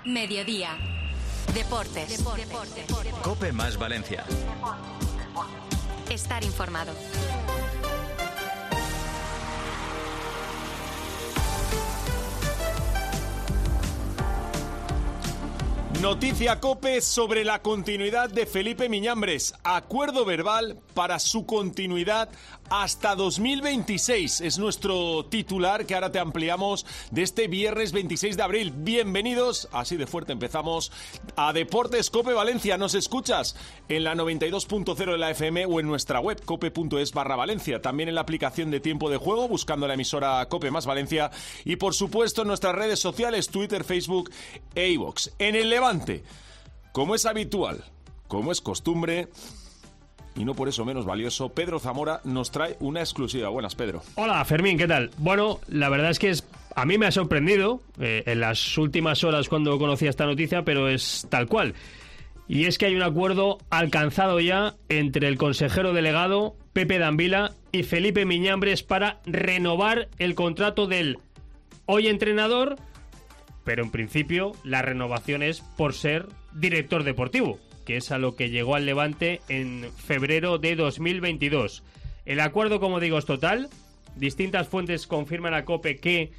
Mediodía. Deportes. COPE más Valencia. Estar informado. Noticia COPE sobre la continuidad de Felipe Miñambres. Acuerdo verbal para su continuidad hasta 2026. Es nuestro titular que ahora te ampliamos de este viernes 26 de abril. Bienvenidos, así de fuerte empezamos, a Deportes COPE Valencia. Nos escuchas en la 92.0 de la FM o en nuestra web cope.es/Valencia. También en la aplicación de Tiempo de Juego, buscando la emisora COPE más Valencia. Y por supuesto en nuestras redes sociales, Twitter, Facebook e iVoox. En el Levante, como es habitual, como es costumbre, y no por eso menos valioso, Pedro Zamora nos trae una exclusiva. Buenas, Pedro. Hola, Fermín, ¿qué tal? Bueno, la verdad es que a mí me ha sorprendido en las últimas horas cuando conocía esta noticia, pero es tal cual. Y es que hay un acuerdo alcanzado ya entre el consejero delegado Pepe Dambila y Felipe Miñambres para renovar el contrato del hoy entrenador, pero en principio la renovación es por ser director deportivo, que es a lo que llegó al Levante en febrero de 2022. El acuerdo, como digo, es total. Distintas fuentes confirman a COPE que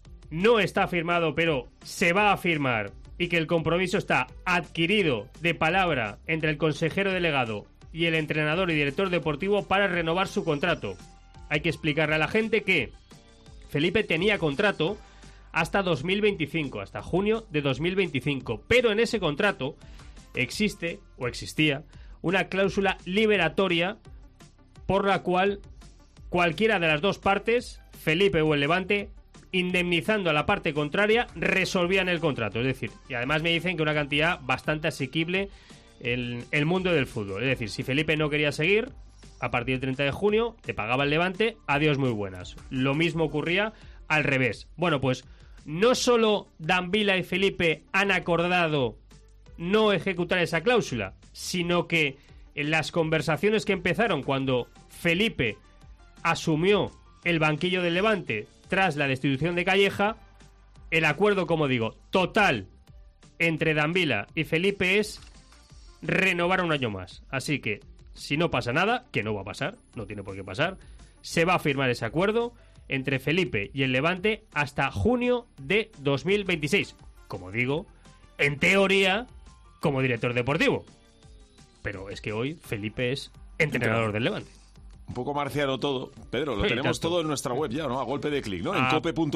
no está firmado, pero se va a firmar, y que el compromiso está adquirido de palabra entre el consejero delegado y el entrenador y director deportivo para renovar su contrato. Hay que explicarle a la gente que Felipe tenía contrato hasta 2025, hasta junio de 2025, pero en ese contrato existe, o existía, una cláusula liberatoria por la cual cualquiera de las dos partes, Felipe o el Levante, indemnizando a la parte contraria, resolvían el contrato. Es decir, y además me dicen que una cantidad bastante asequible en el mundo del fútbol. Es decir, si Felipe no quería seguir, a partir del 30 de junio, te pagaba el Levante, adiós muy buenas. Lo mismo ocurría al revés. Bueno, pues no solo Dambila y Felipe han acordado no ejecutar esa cláusula, sino que en las conversaciones que empezaron cuando Felipe asumió el banquillo del Levante tras la destitución de Calleja, el acuerdo, como digo, total entre Dambila y Felipe es renovar un año más. Así que, si no pasa nada, que no va a pasar, no tiene por qué pasar, se va a firmar ese acuerdo entre Felipe y el Levante hasta junio de 2026. Como digo, en teoría, como director deportivo. Pero es que hoy Felipe es entrenador del Levante. Un poco marciano todo, Pedro, lo tenemos todo en nuestra web ya, ¿no? A golpe de clic, ¿no? En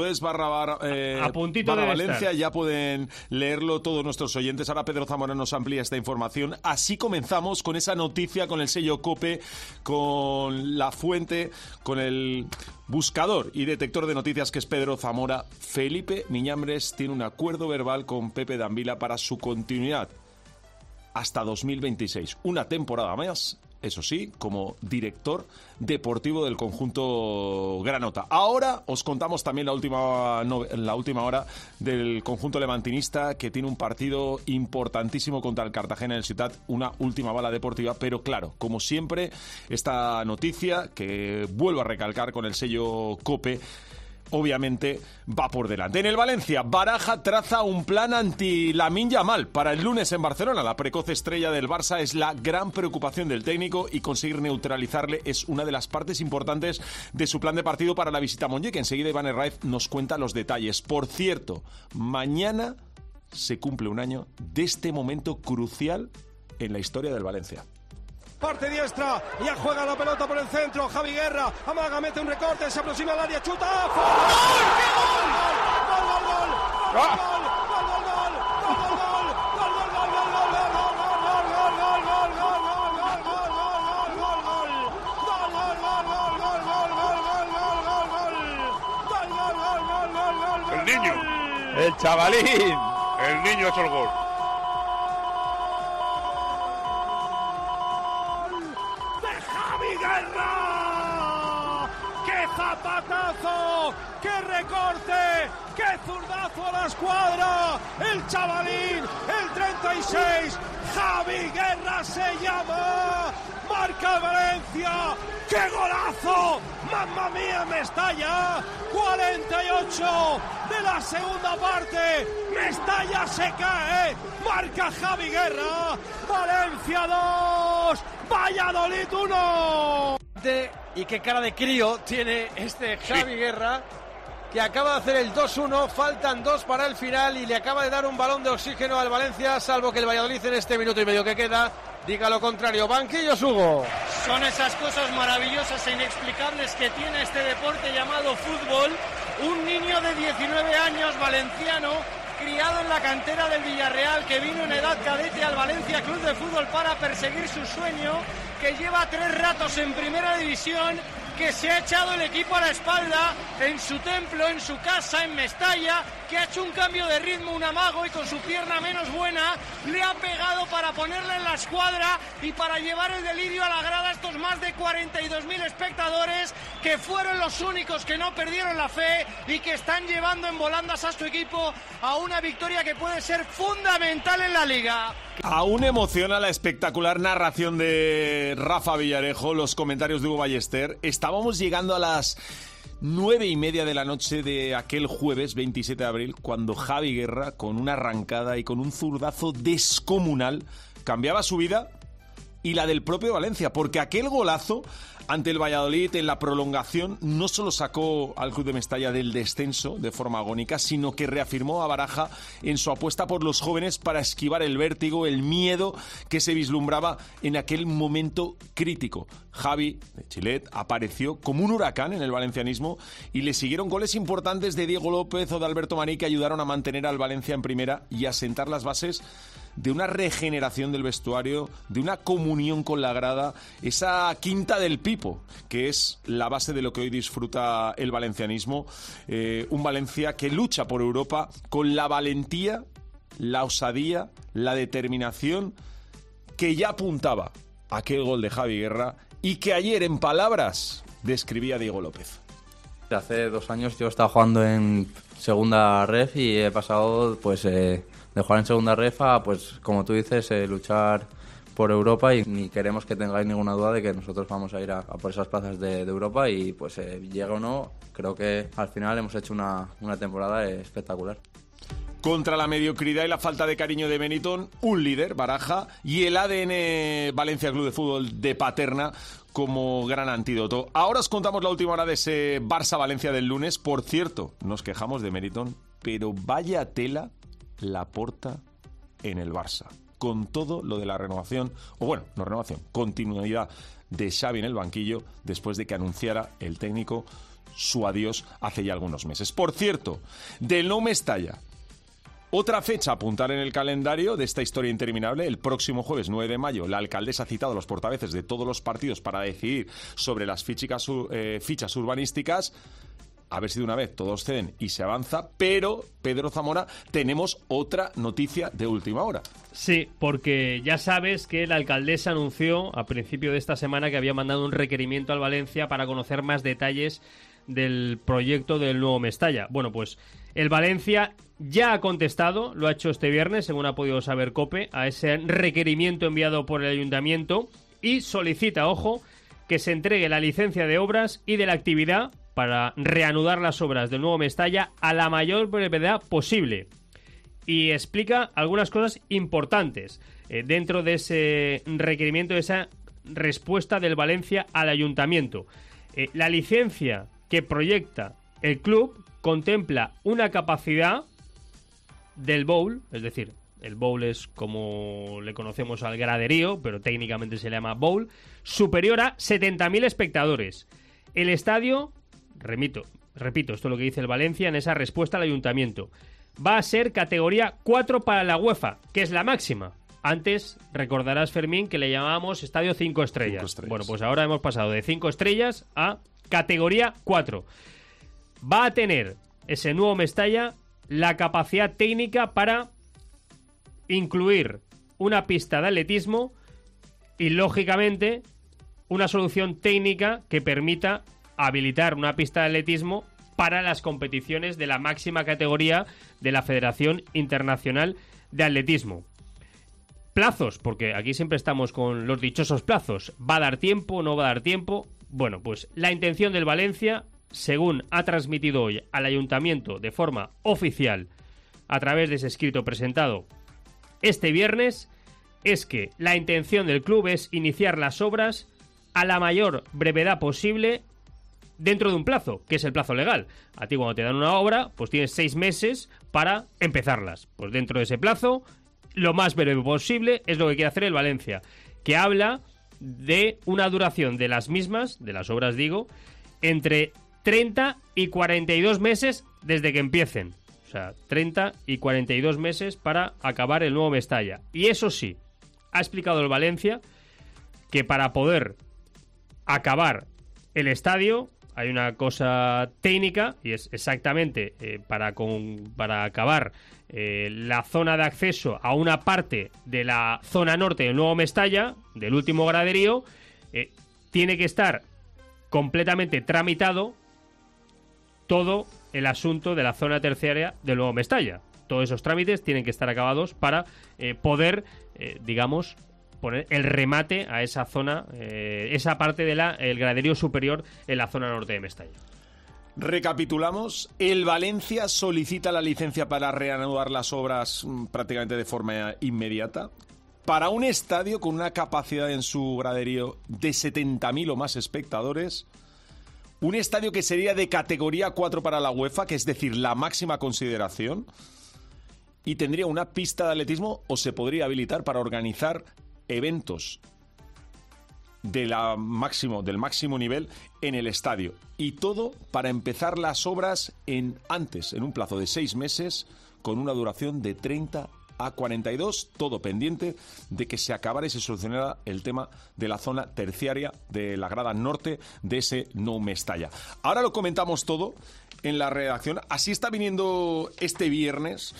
cope.es/Valencia ya pueden leerlo todos nuestros oyentes. Ahora Pedro Zamora nos amplía esta información. Así comenzamos con esa noticia, con el sello COPE, con la fuente, con el buscador y detector de noticias que es Pedro Zamora. Felipe Miñambres tiene un acuerdo verbal con Pepe Dambila para su continuidad hasta 2026. Una temporada más, eso sí, como director deportivo del conjunto granota. Ahora os contamos también la última hora del conjunto levantinista, que tiene un partido importantísimo contra el Cartagena del Ciutat, una última bala deportiva, pero claro, como siempre, esta noticia, que vuelvo a recalcar con el sello COPE, obviamente va por delante. En el Valencia, Baraja traza un plan anti Lamine Yamal para el lunes en Barcelona. La precoz estrella del Barça es la gran preocupación del técnico y conseguir neutralizarle es una de las partes importantes de su plan de partido para la visita a Montjuic. Enseguida Iván Herraiz nos cuenta los detalles. Por cierto, mañana se cumple un año de este momento crucial en la historia del Valencia. Parte diestra, ya juega la pelota por el centro, Javi Guerra, amaga, mete un recorte, se aproxima al área, chuta, ¡gol! El niño, el chavalín, el niño ha hecho el gol. zapatazo! ¡Qué recorte! ¡Qué zurdazo a la escuadra! El chavalín, el 36, Javi Guerra se llama. Marca el Valencia. ¡Qué golazo! ¡Mamma mía, Mestalla! 48 de la segunda parte. Mestalla se cae. Marca Javi Guerra. Valencia 2. Valladolid 1. Y qué cara de crío tiene este Javi Guerra, que acaba de hacer el 2-1, faltan 2 para el final y le acaba de dar un balón de oxígeno al Valencia, salvo que el Valladolid en este minuto y medio que queda diga lo contrario. Banquillos, Hugo. Son esas cosas maravillosas e inexplicables que tiene este deporte llamado fútbol. Un niño de 19 años valenciano, criado en la cantera del Villarreal, que vino en edad cadete al Valencia Club de Fútbol para perseguir su sueño, que lleva 3 ratos en primera división, que se ha echado el equipo a la espalda en su templo, en su casa, en Mestalla, que ha hecho un cambio de ritmo, un amago, y con su pierna menos buena le ha pegado para ponerla en la escuadra y para llevar el delirio a la grada a estos más de 42.000 espectadores, que fueron los únicos que no perdieron la fe y que están llevando en volandas a su equipo a una victoria que puede ser fundamental en la Liga. Aún emociona la espectacular narración de Rafa Villarejo, los comentarios de Hugo Ballester. Estábamos llegando a las 9:30 de la noche de aquel jueves 27 de abril, cuando Javi Guerra, con una arrancada y con un zurdazo descomunal, cambiaba su vida y la del propio Valencia, porque aquel golazo ante el Valladolid en la prolongación no solo sacó al Club de Mestalla del descenso de forma agónica, sino que reafirmó a Baraja en su apuesta por los jóvenes para esquivar el vértigo, el miedo que se vislumbraba en aquel momento crítico. Javi de Chilet apareció como un huracán en el valencianismo y le siguieron goles importantes de Diego López o de Alberto Marí, que ayudaron a mantener al Valencia en primera y a sentar las bases de una regeneración del vestuario, de una comunión con la grada, esa quinta del Pipo, que es la base de lo que hoy disfruta el valencianismo. Un Valencia que lucha por Europa con la valentía, la osadía, la determinación que ya apuntaba aquel gol de Javi Guerra y que ayer, en palabras, describía Diego López. Hace 2 años yo estaba jugando en segunda ref y he pasado de jugar en segunda ref a, como tú dices, luchar por Europa, y ni queremos que tengáis ninguna duda de que nosotros vamos a ir a por esas plazas de Europa, y llega o no, creo que al final hemos hecho una temporada espectacular. Contra la mediocridad y la falta de cariño de Benetton, un líder, Baraja, y el ADN Valencia Club de Fútbol de Paterna como gran antídoto. Ahora os contamos la última hora de ese Barça-Valencia del lunes. Por cierto, nos quejamos de Benetton, pero vaya tela Laporta en el Barça, con todo lo de la renovación, continuidad de Xavi en el banquillo después de que anunciara el técnico su adiós hace ya algunos meses. Por cierto, del Nou Mestalla, otra fecha a apuntar en el calendario de esta historia interminable: el próximo jueves 9 de mayo, la alcaldesa ha citado a los portavoces de todos los partidos para decidir sobre las fichas urbanísticas. A ver si de una vez todos ceden y se avanza, pero, Pedro Zamora, tenemos otra noticia de última hora. Sí, porque ya sabes que la alcaldesa anunció a principio de esta semana que había mandado un requerimiento al Valencia para conocer más detalles del proyecto del nuevo Mestalla. Bueno, pues el Valencia ya ha contestado, lo ha hecho este viernes, según ha podido saber COPE, a ese requerimiento enviado por el ayuntamiento, y solicita, ojo, que se entregue la licencia de obras y de la actividad para reanudar las obras del nuevo Mestalla a la mayor brevedad posible. Y explica algunas cosas importantes dentro de ese requerimiento, de esa respuesta del Valencia al ayuntamiento. La licencia que proyecta el club contempla una capacidad del bowl, es decir, el bowl es como le conocemos al graderío, pero técnicamente se le llama bowl, superior a 70.000 espectadores. El estadio, repito, esto es lo que dice el Valencia en esa respuesta al ayuntamiento, va a ser categoría 4 para la UEFA, que es la máxima. Antes, recordarás, Fermín, que le llamábamos estadio 5 estrellas. Bueno, pues ahora hemos pasado de 5 estrellas a categoría 4. Va a tener ese nuevo Mestalla la capacidad técnica para incluir una pista de atletismo y, lógicamente, una solución técnica que permita habilitar una pista de atletismo para las competiciones de la máxima categoría de la Federación Internacional de Atletismo. Plazos, porque aquí siempre estamos con los dichosos plazos. ¿Va a dar tiempo? ¿No va a dar tiempo? Bueno, pues la intención del Valencia, según ha transmitido hoy al Ayuntamiento de forma oficial a través de ese escrito presentado este viernes, es que la intención del club es iniciar las obras a la mayor brevedad posible dentro de un plazo, que es el plazo legal. A ti cuando te dan una obra, pues tienes 6 meses para empezarlas. Pues dentro de ese plazo, lo más breve posible es lo que quiere hacer el Valencia, que habla de una duración de las mismas, de las obras digo, entre 30 y 42 meses desde que empiecen. O sea, 30 y 42 meses para acabar el nuevo Mestalla. Y eso sí, ha explicado el Valencia que para poder acabar el estadio hay una cosa técnica, y es exactamente para acabar la zona de acceso a una parte de la zona norte del nuevo Mestalla, del último graderío, tiene que estar completamente tramitado todo el asunto de la zona terciaria del nuevo Mestalla. Todos esos trámites tienen que estar acabados para poder, digamos, poner el remate a esa zona, esa parte del graderío superior en la zona norte de Mestalla. Recapitulamos, el Valencia solicita la licencia para reanudar las obras prácticamente de forma inmediata para un estadio con una capacidad en su graderío de 70.000 o más espectadores, un estadio que sería de categoría 4 para la UEFA, que es decir, la máxima consideración, y tendría una pista de atletismo o se podría habilitar para organizar eventos del máximo nivel en el estadio, y todo para empezar las obras en un plazo de 6 meses con una duración de 30 a 42, todo pendiente de que se acabara y se solucionara el tema de la zona terciaria de la grada norte de ese Nou Mestalla. Ahora lo comentamos todo en la redacción. Así está viniendo este viernes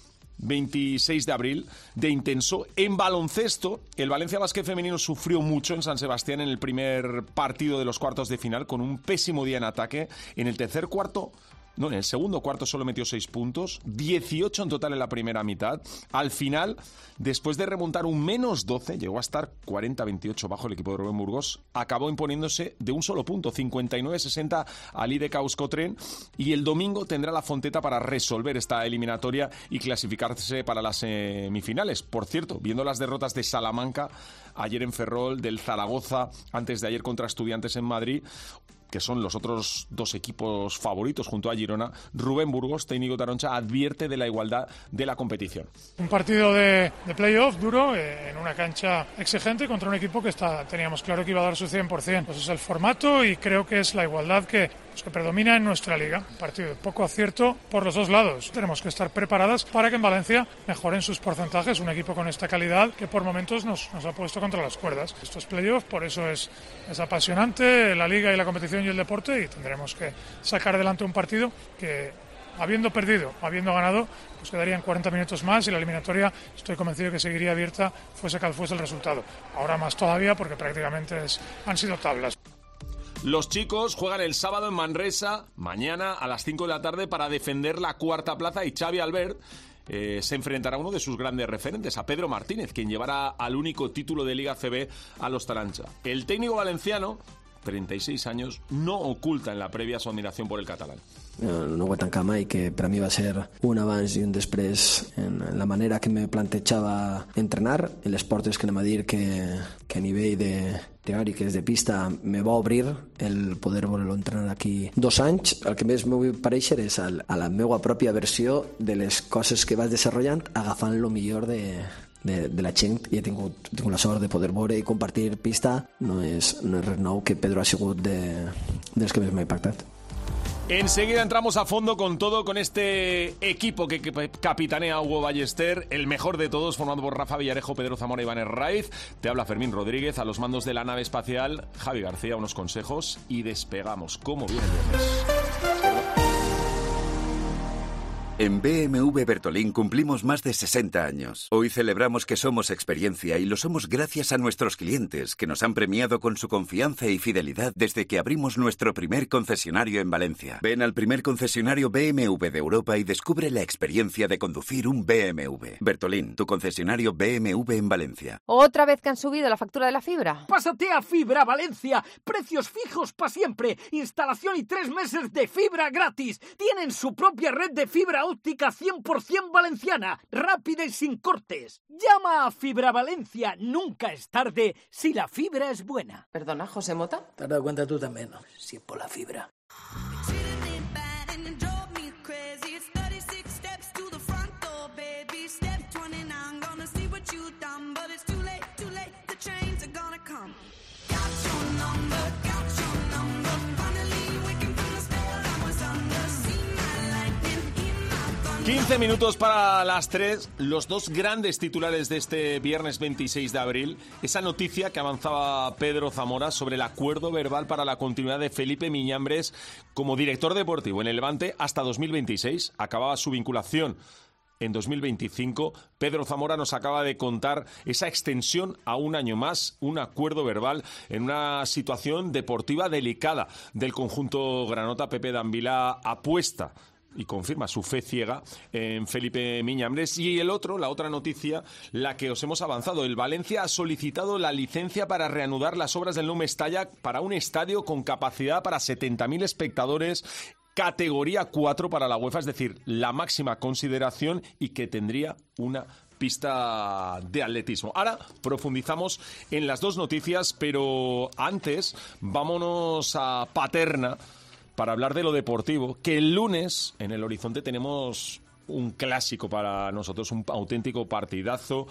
26 de abril de intenso. En baloncesto, el Valencia Basket femenino sufrió mucho en San Sebastián en el primer partido de los cuartos de final, con un pésimo día en ataque. En el segundo cuarto solo metió 6 puntos, 18 en total en la primera mitad. Al final, después de remontar un -12, llegó a estar 40-28 bajo el equipo de Rubén Burgos, acabó imponiéndose de un solo punto, 59-60 al IDK Euskotren, y el domingo tendrá la Fonteta para resolver esta eliminatoria y clasificarse para las semifinales. Por cierto, viendo las derrotas de Salamanca ayer en Ferrol, del Zaragoza antes de ayer contra Estudiantes en Madrid, que son los otros dos equipos favoritos junto a Girona, Rubén Burgos, técnico taroncha, advierte de la igualdad de la competición. Un partido de playoff duro, en una cancha exigente contra un equipo que teníamos claro que iba a dar su 100%. Pues es el formato y creo que es la igualdad que predomina en nuestra liga. Un partido de poco acierto por los dos lados. Tenemos que estar preparadas para que en Valencia mejoren sus porcentajes. Un equipo con esta calidad que por momentos nos ha puesto contra las cuerdas. Esto es playoff, por eso es apasionante la liga y la competición y el deporte, y tendremos que sacar adelante un partido que, habiendo perdido o habiendo ganado, pues quedarían 40 minutos más y la eliminatoria estoy convencido que seguiría abierta fuese cual fuese el resultado. Ahora más todavía porque prácticamente han sido tablas. Los chicos juegan el sábado en Manresa, mañana a las 5 de la tarde, para defender la cuarta plaza, y Xavi Albert se enfrentará a uno de sus grandes referentes, a Pedro Martínez, quien llevará al único título de Liga CB a los tarancha. El técnico valenciano, 36 años, no oculta en la prèvia su admiració per el català. No ho he tancat mai, que per a mi va ser un abans i un després en la manera que me plantejava entrenar, en les portes que anem a dir que a nivell de teòriques de pista me va obrir el poder voler-lo entrenar aquí 2 anys. El que més m'ho vull pareixer és a la meva pròpia versió de les coses que vas desenvolupant, agafant lo millor de la gent, i he tingut la sort de poder veure i compartir pista. No és res nou, que Pedro ha sigut dels que més m'ha impactat. Enseguida entramos a fondo con todo, con este equipo que capitanea Hugo Ballester, el mejor de todos, formado por Rafa Villarejo, Pedro Zamora y Iván Herraiz. Te habla Fermín Rodríguez, a los mandos de la nave espacial, Javi García, unos consejos y despegamos. ¿Cómo viene el viernes? En BMW Bertolín cumplimos más de 60 años. Hoy celebramos que somos experiencia y lo somos gracias a nuestros clientes, que nos han premiado con su confianza y fidelidad desde que abrimos nuestro primer concesionario en Valencia. Ven al primer concesionario BMW de Europa y descubre la experiencia de conducir un BMW. Bertolín, tu concesionario BMW en Valencia. ¿Otra vez que han subido la factura de la fibra? Pásate a Fibra Valencia. Precios fijos para siempre. Instalación y 3 meses de fibra gratis. Tienen su propia red de fibra óptica 100% valenciana, rápida y sin cortes. Llama a Fibra Valencia. Nunca es tarde si la fibra es buena. Perdona, José Mota. ¿Te has dado cuenta tú también, no? Si es por la fibra. come. 15 minutos para las 3, los dos grandes titulares de este viernes 26 de abril. Esa noticia que avanzaba Pedro Zamora sobre el acuerdo verbal para la continuidad de Felipe Miñambres como director deportivo en el Levante hasta 2026. Acababa su vinculación en 2025. Pedro Zamora nos acaba de contar esa extensión a un año más, un acuerdo verbal en una situación deportiva delicada del conjunto granota. Pepe D'Ambila apuesta y confirma su fe ciega en Felipe Miñambres. Y la otra noticia, la que os hemos avanzado. El Valencia ha solicitado la licencia para reanudar las obras del Nou Mestalla para un estadio con capacidad para 70.000 espectadores, categoría 4 para la UEFA, es decir, la máxima consideración, y que tendría una pista de atletismo. Ahora profundizamos en las dos noticias, pero antes vámonos a Paterna para hablar de lo deportivo, que el lunes en el horizonte tenemos un clásico para nosotros, un auténtico partidazo,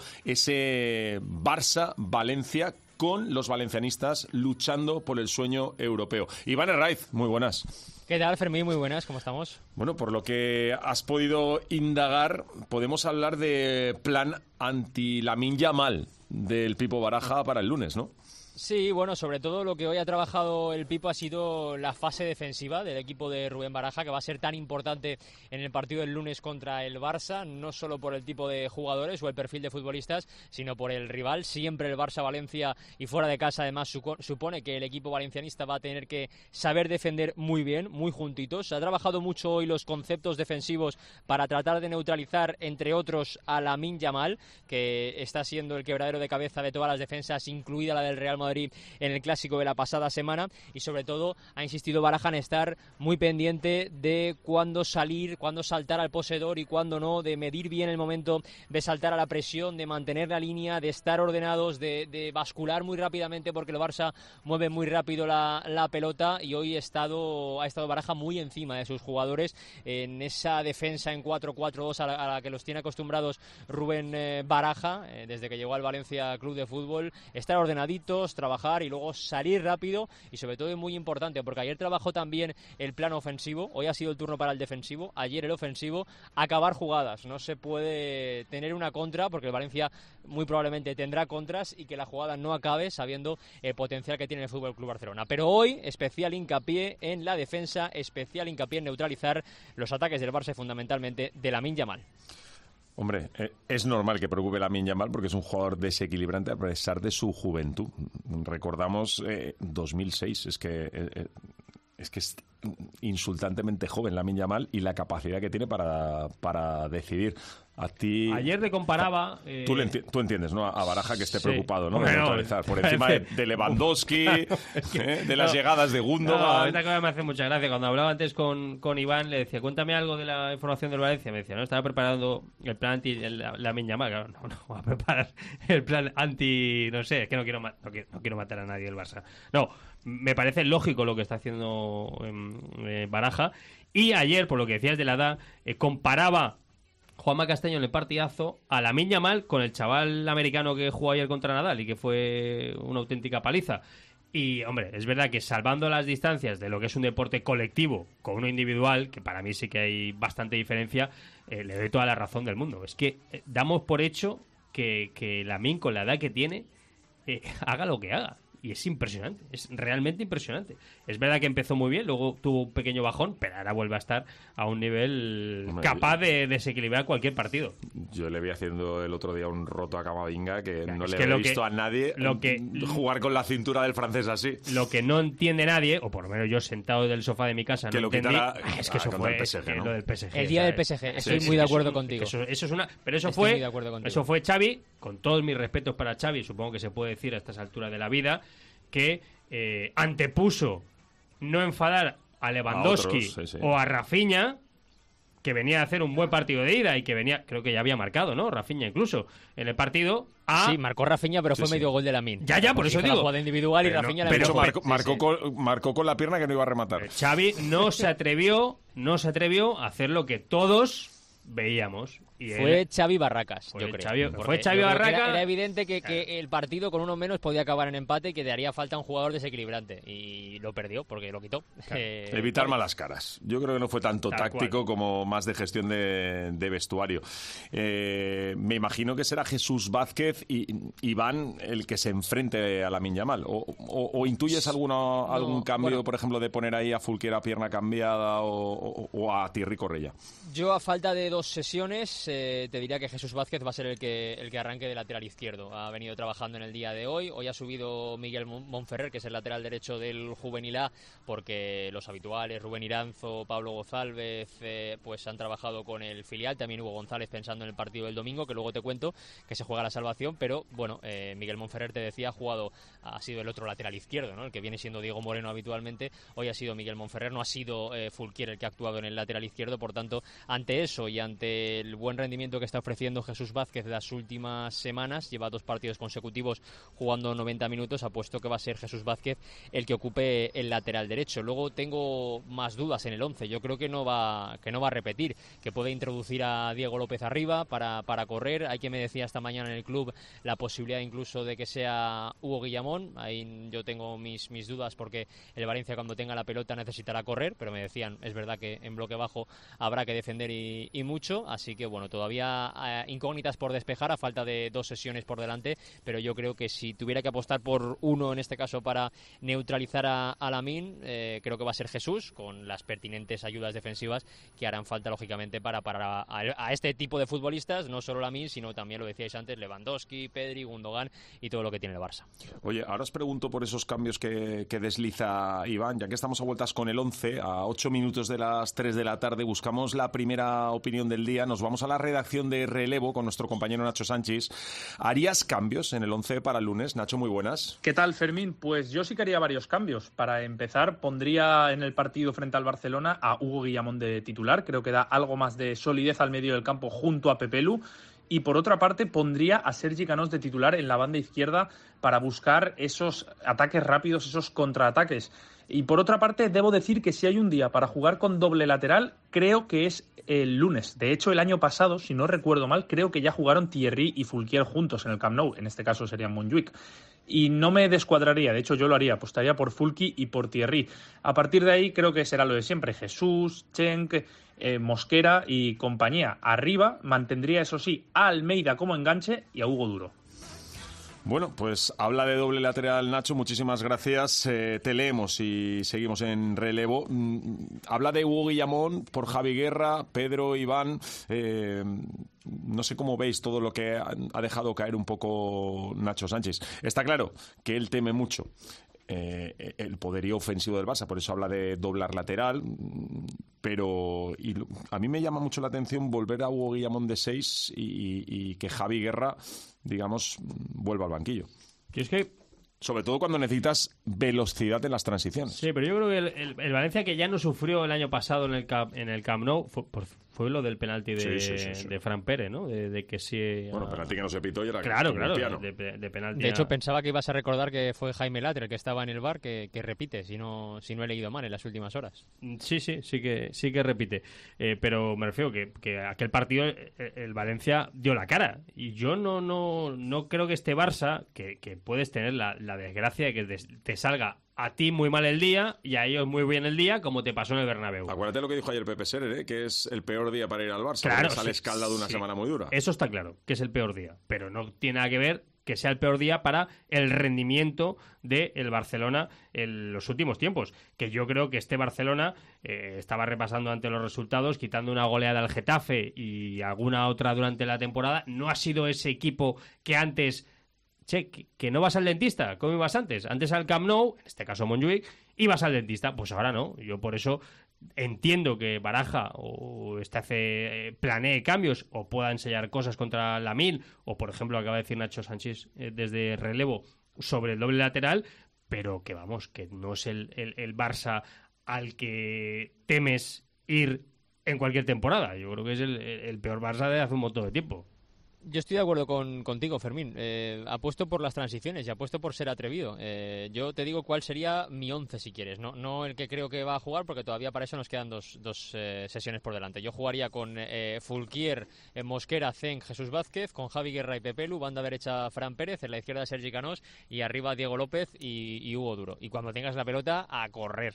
ese Barça-Valencia, con los valencianistas luchando por el sueño europeo. Iván Herraiz, muy buenas. ¿Qué tal, Fermín? Muy buenas, ¿cómo estamos? Bueno, por lo que has podido indagar, podemos hablar de plan anti-Lamine Yamal del Pipo Baraja para el lunes, ¿no? Sí, bueno, sobre todo lo que hoy ha trabajado el Pipo ha sido la fase defensiva del equipo de Rubén Baraja, que va a ser tan importante en el partido del lunes contra el Barça, no solo por el tipo de jugadores o el perfil de futbolistas, sino por el rival. Siempre el Barça-Valencia, y fuera de casa además, supone que el equipo valencianista va a tener que saber defender muy bien, muy juntitos. Ha trabajado mucho hoy los conceptos defensivos para tratar de neutralizar, entre otros, a Lamine Yamal, que está siendo el quebradero de cabeza de todas las defensas, incluida la del Real Madrid en el clásico de la pasada semana. Y sobre todo ha insistido Baraja en estar muy pendiente de cuándo salir, cuándo saltar al poseedor y cuándo no, de medir bien el momento de saltar a la presión, de mantener la línea, de estar ordenados, de bascular muy rápidamente, porque el Barça mueve muy rápido la pelota, y hoy ha estado Baraja muy encima de sus jugadores en esa defensa en 4-4-2 a la que los tiene acostumbrados Rubén Baraja desde que llegó al Valencia Club de Fútbol. Estar ordenaditos, trabajar y luego salir rápido, y sobre todo es muy importante porque ayer trabajó también el plano ofensivo, hoy ha sido el turno para el defensivo, ayer el ofensivo, acabar jugadas. No se puede tener una contra, porque el Valencia muy probablemente tendrá contras, y que la jugada no acabe sabiendo el potencial que tiene el Fútbol Club Barcelona. Pero hoy especial hincapié en la defensa, especial hincapié en neutralizar los ataques del Barça y fundamentalmente de Lamine Yamal. Hombre, es normal que preocupe Lamine Yamal porque es un jugador desequilibrante a pesar de su juventud. Recordamos 2006, es que es insultantemente joven Lamine Yamal, y la capacidad que tiene para decidir. A ti... Ayer te comparaba... Tú entiendes, ¿no? A Baraja que esté preocupado, ¿no? Bueno, de neutralizar por encima de Lewandowski, de las llegadas de Gundogan. Esta cosa me hace mucha gracia. Cuando hablaba antes con Iván, le decía, cuéntame algo de la información del Valencia. Me decía, no, estaba preparando el plan anti Lamine Yamal. Claro, no voy a preparar el plan anti... No sé, es que no quiero matar a nadie del Barça. No, me parece lógico lo que está haciendo Baraja. Y ayer, por lo que decías de la edad, comparaba Juanma Castaño en el partidazo a Lamine Yamal con el chaval americano que jugó ayer contra Nadal y que fue una auténtica paliza. Y, hombre, es verdad que salvando las distancias de lo que es un deporte colectivo con uno individual, que para mí sí que hay bastante diferencia, le doy toda la razón del mundo. Es que damos por hecho que Lamine, con la edad que tiene, haga lo que haga. y es impresionante, es realmente impresionante. Es verdad que empezó muy bien, luego tuvo un pequeño bajón, pero ahora vuelve a estar a un nivel capaz de desequilibrar cualquier partido. Yo le vi haciendo el otro día un roto a Camavinga que no le que he visto a nadie jugar con la cintura del francés así. Lo que no entiende nadie, o por lo menos yo sentado del sofá de mi casa que no lo entendí, es que eso fue el PSG, ¿no? lo del PSG. El día del PSG, estoy muy de acuerdo contigo. Eso es una, pero eso fue Xavi, con todos mis respetos para Xavi, supongo que se puede decir a estas alturas de la vida, que antepuso no enfadar a Lewandowski o a Rafinha, que venía a hacer un buen partido de ida y que venía, creo que ya había marcado, ¿no? Rafinha incluso en el partido. Sí, marcó Rafinha, pero fue medio gol de Lamine. Ya, por eso digo. La jugada individual y Rafinha pero marcó con la pierna que no iba a rematar. Xavi no se atrevió a hacer lo que todos veíamos. Y fue Xavi Barracas, yo creo. Fue Xavi Barracas. Era evidente que el partido con uno menos podía acabar en empate y que le haría falta un jugador desequilibrante. Y lo perdió porque lo quitó. Evitar malas caras. Yo creo que no fue tanto táctico como más de gestión de vestuario. Me imagino que será Jesús Vázquez y Iván el que se enfrente a Lamine Yamal. ¿O intuyes algún cambio, por ejemplo, de poner ahí a Fulquier a pierna cambiada o a Thierry Correia? Yo, a falta de 2 sesiones, te diría que Jesús Vázquez va a ser el que arranque de lateral izquierdo. Ha venido trabajando en el día de hoy. Hoy ha subido Miguel Monferrer, que es el lateral derecho del Juvenil A, porque los habituales, Rubén Iranzo, Pablo González, pues han trabajado con el filial. También Hugo González pensando en el partido del domingo, que luego te cuento, que se juega la salvación. Pero bueno, Miguel Monferrer, te decía, ha sido el otro lateral izquierdo, ¿no? El que viene siendo Diego Moreno habitualmente. Hoy ha sido Miguel Monferrer, no ha sido Fulquier el que ha actuado en el lateral izquierdo. Por tanto, ante eso y ante el buen rendimiento que está ofreciendo Jesús Vázquez las últimas semanas, lleva 2 partidos consecutivos jugando 90 minutos, apuesto que va a ser Jesús Vázquez el que ocupe el lateral derecho. Luego tengo más dudas en el 11. Yo creo que no va a repetir, que puede introducir a Diego López arriba para correr. Hay quien me decía esta mañana en el club la posibilidad incluso de que sea Hugo Guillamón. Ahí yo tengo mis dudas, porque el Valencia, cuando tenga la pelota, necesitará correr, pero me decían, es verdad que en bloque bajo habrá que defender y mucho, así que bueno, todavía incógnitas por despejar a falta de 2 sesiones por delante, pero yo creo que si tuviera que apostar por uno en este caso para neutralizar a Lamine, creo que va a ser Jesús, con las pertinentes ayudas defensivas que harán falta lógicamente para parar a este tipo de futbolistas, no solo Lamine, sino también, lo decíais antes, Lewandowski, Pedri, Gundogan y todo lo que tiene el Barça. Oye, ahora os pregunto por esos cambios que desliza Iván, ya que estamos a vueltas con el 11, a 8 minutos de las 3 de la tarde, buscamos la primera opinión del día, nos vamos a la redacción de Relevo con nuestro compañero Nacho Sánchez. ¿Harías cambios en el 11 para el lunes? Nacho, muy buenas. ¿Qué tal, Fermín? Pues yo sí que haría varios cambios. Para empezar, pondría en el partido frente al Barcelona a Hugo Guillamón de titular. Creo que da algo más de solidez al medio del campo junto a Pepe Lu. Y por otra parte, pondría a Sergi Canós de titular en la banda izquierda para buscar esos ataques rápidos, esos contraataques. Y por otra parte, debo decir que si hay un día para jugar con doble lateral, creo que es el lunes. De hecho, el año pasado, si no recuerdo mal, creo que ya jugaron Thierry y Fulquier juntos en el Camp Nou. En este caso sería Montjuic. Y no me descuadraría, de hecho yo lo haría, apostaría por Fulqui y por Thierry. A partir de ahí creo que será lo de siempre, Jesús, Cenk, Mosquera y compañía. Arriba mantendría, eso sí, a Almeida como enganche y a Hugo Duro. Bueno, pues habla de doble lateral Nacho, muchísimas gracias. Te leemos y seguimos en Relevo. Habla de Hugo Guillamón por Javi Guerra, Pedro, Iván. No sé cómo veis todo lo que ha dejado caer un poco Nacho Sánchez. Está claro que él teme mucho el poderío ofensivo del Barça, por eso habla de doblar lateral, pero a mí me llama mucho la atención volver a Hugo Guillamón de 6 y que Javi Guerra, digamos, vuelva al banquillo. Y es que sobre todo cuando necesitas velocidad en las transiciones. Sí, pero yo creo que el Valencia, que ya no sufrió el año pasado en el Camp Nou, fue lo del penalti de Fran Pérez, ¿no? De que sí. Bueno, penalti que no se pitó y era claro, de penalti. De hecho, pensaba que ibas a recordar que fue Jaime Latre el que estaba en el VAR, que repite, si no he leído mal en las últimas horas. Sí que repite. Pero me refiero que aquel partido el Valencia dio la cara. Y yo no creo que este Barça, que puedes tener la desgracia de que te salga a ti muy mal el día y a ellos muy bien el día, como te pasó en el Bernabéu. Acuérdate lo que dijo ayer Pepe Serer, que es el peor día para ir al Barça. Claro, sale escaldado de una semana muy dura. Eso está claro, que es el peor día. Pero no tiene nada que ver que sea el peor día para el rendimiento del Barcelona en los últimos tiempos. Que yo creo que este Barcelona estaba repasando ante los resultados, quitando una goleada al Getafe y alguna otra durante la temporada. No ha sido ese equipo que antes... que no vas al dentista, ¿cómo ibas antes? Antes al Camp Nou, en este caso Montjuic, ibas al dentista. Pues ahora no. Yo por eso entiendo que Baraja o planee cambios o pueda ensayar cosas contra Lamine, o por ejemplo acaba de decir Nacho Sánchez desde relevo sobre el doble lateral, pero que vamos, que no es el Barça al que temes ir en cualquier temporada. Yo creo que es el peor Barça de hace un montón de tiempo. Yo estoy de acuerdo contigo, Fermín. Apuesto por las transiciones y apuesto por ser atrevido. Yo te digo cuál sería mi 11 si quieres. No el que creo que va a jugar, porque todavía para eso nos quedan dos sesiones por delante. Yo jugaría con Fulquier, Mosquera, Zen, Jesús Vázquez, con Javi Guerra y Pepelu, banda derecha Fran Pérez, en la izquierda Sergi Canós y arriba Diego López y Hugo Duro. Y cuando tengas la pelota, a correr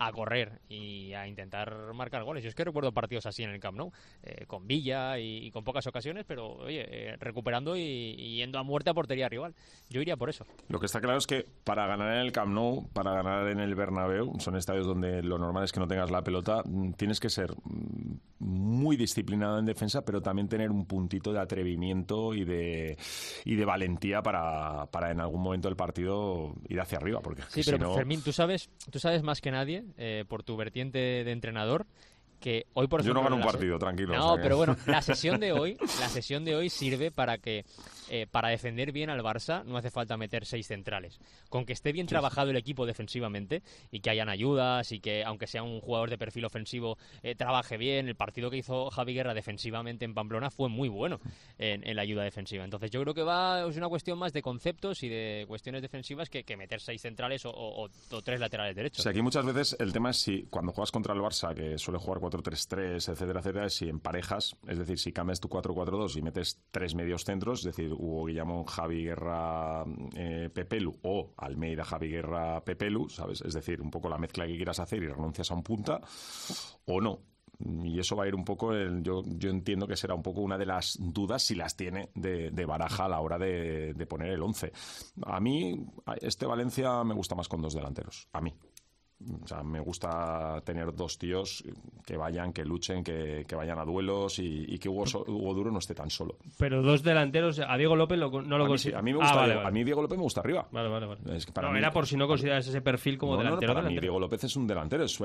y a intentar marcar goles. Yo es que recuerdo partidos así en el Camp Nou, con Villa y con pocas ocasiones, pero oye, recuperando y yendo a muerte a portería rival. Yo iría por eso. Lo que está claro es que para ganar en el Camp Nou, para ganar en el Bernabéu, son estadios donde lo normal es que no tengas la pelota, tienes que ser muy disciplinado en defensa, pero también tener un puntito de atrevimiento y de valentía para en algún momento del partido ir hacia arriba, porque sí, pero si no... Fermín, tú sabes más que nadie, por tu vertiente de entrenador, que hoy por ejemplo, yo no gano un partido, tranquilo. No, pero bueno, la sesión de hoy sirve para que para defender bien al Barça no hace falta meter 6 centrales. Con que esté bien trabajado el equipo defensivamente y que hayan ayudas y que, aunque sea un jugador de perfil ofensivo, trabaje bien. El partido que hizo Javi Guerra defensivamente en Pamplona fue muy bueno en la ayuda defensiva. Entonces yo creo que es una cuestión más de conceptos y de cuestiones defensivas que meter 6 centrales o 3 laterales derechos. O sea, aquí muchas veces el tema es si cuando juegas contra el Barça, que suele jugar 4-3-3, etcétera, si emparejas, es decir, si cambias tu 4-4-2 y metes 3 medios centros, es decir, Hugo Guillamón, Javi Guerra, Pepelu, o Almeida, Javi Guerra, Pepelu, ¿sabes? Es decir, un poco la mezcla que quieras hacer y renuncias a un punta, o no. Y eso va a ir un poco, yo entiendo que será un poco una de las dudas, si las tiene, de Baraja a la hora de poner el 11. A mí, este Valencia me gusta más con 2 delanteros, a mí. O sea, me gusta tener 2 tíos que vayan, que luchen, que vayan a duelos y que Hugo Duro no esté tan solo. Pero 2 delanteros, a Diego López no lo considero. A mí me gusta, vale. A mí Diego López me gusta arriba. Vale. Es que para mí, era por si no consideras ese perfil como delantero. Para mí Diego López es un delantero, es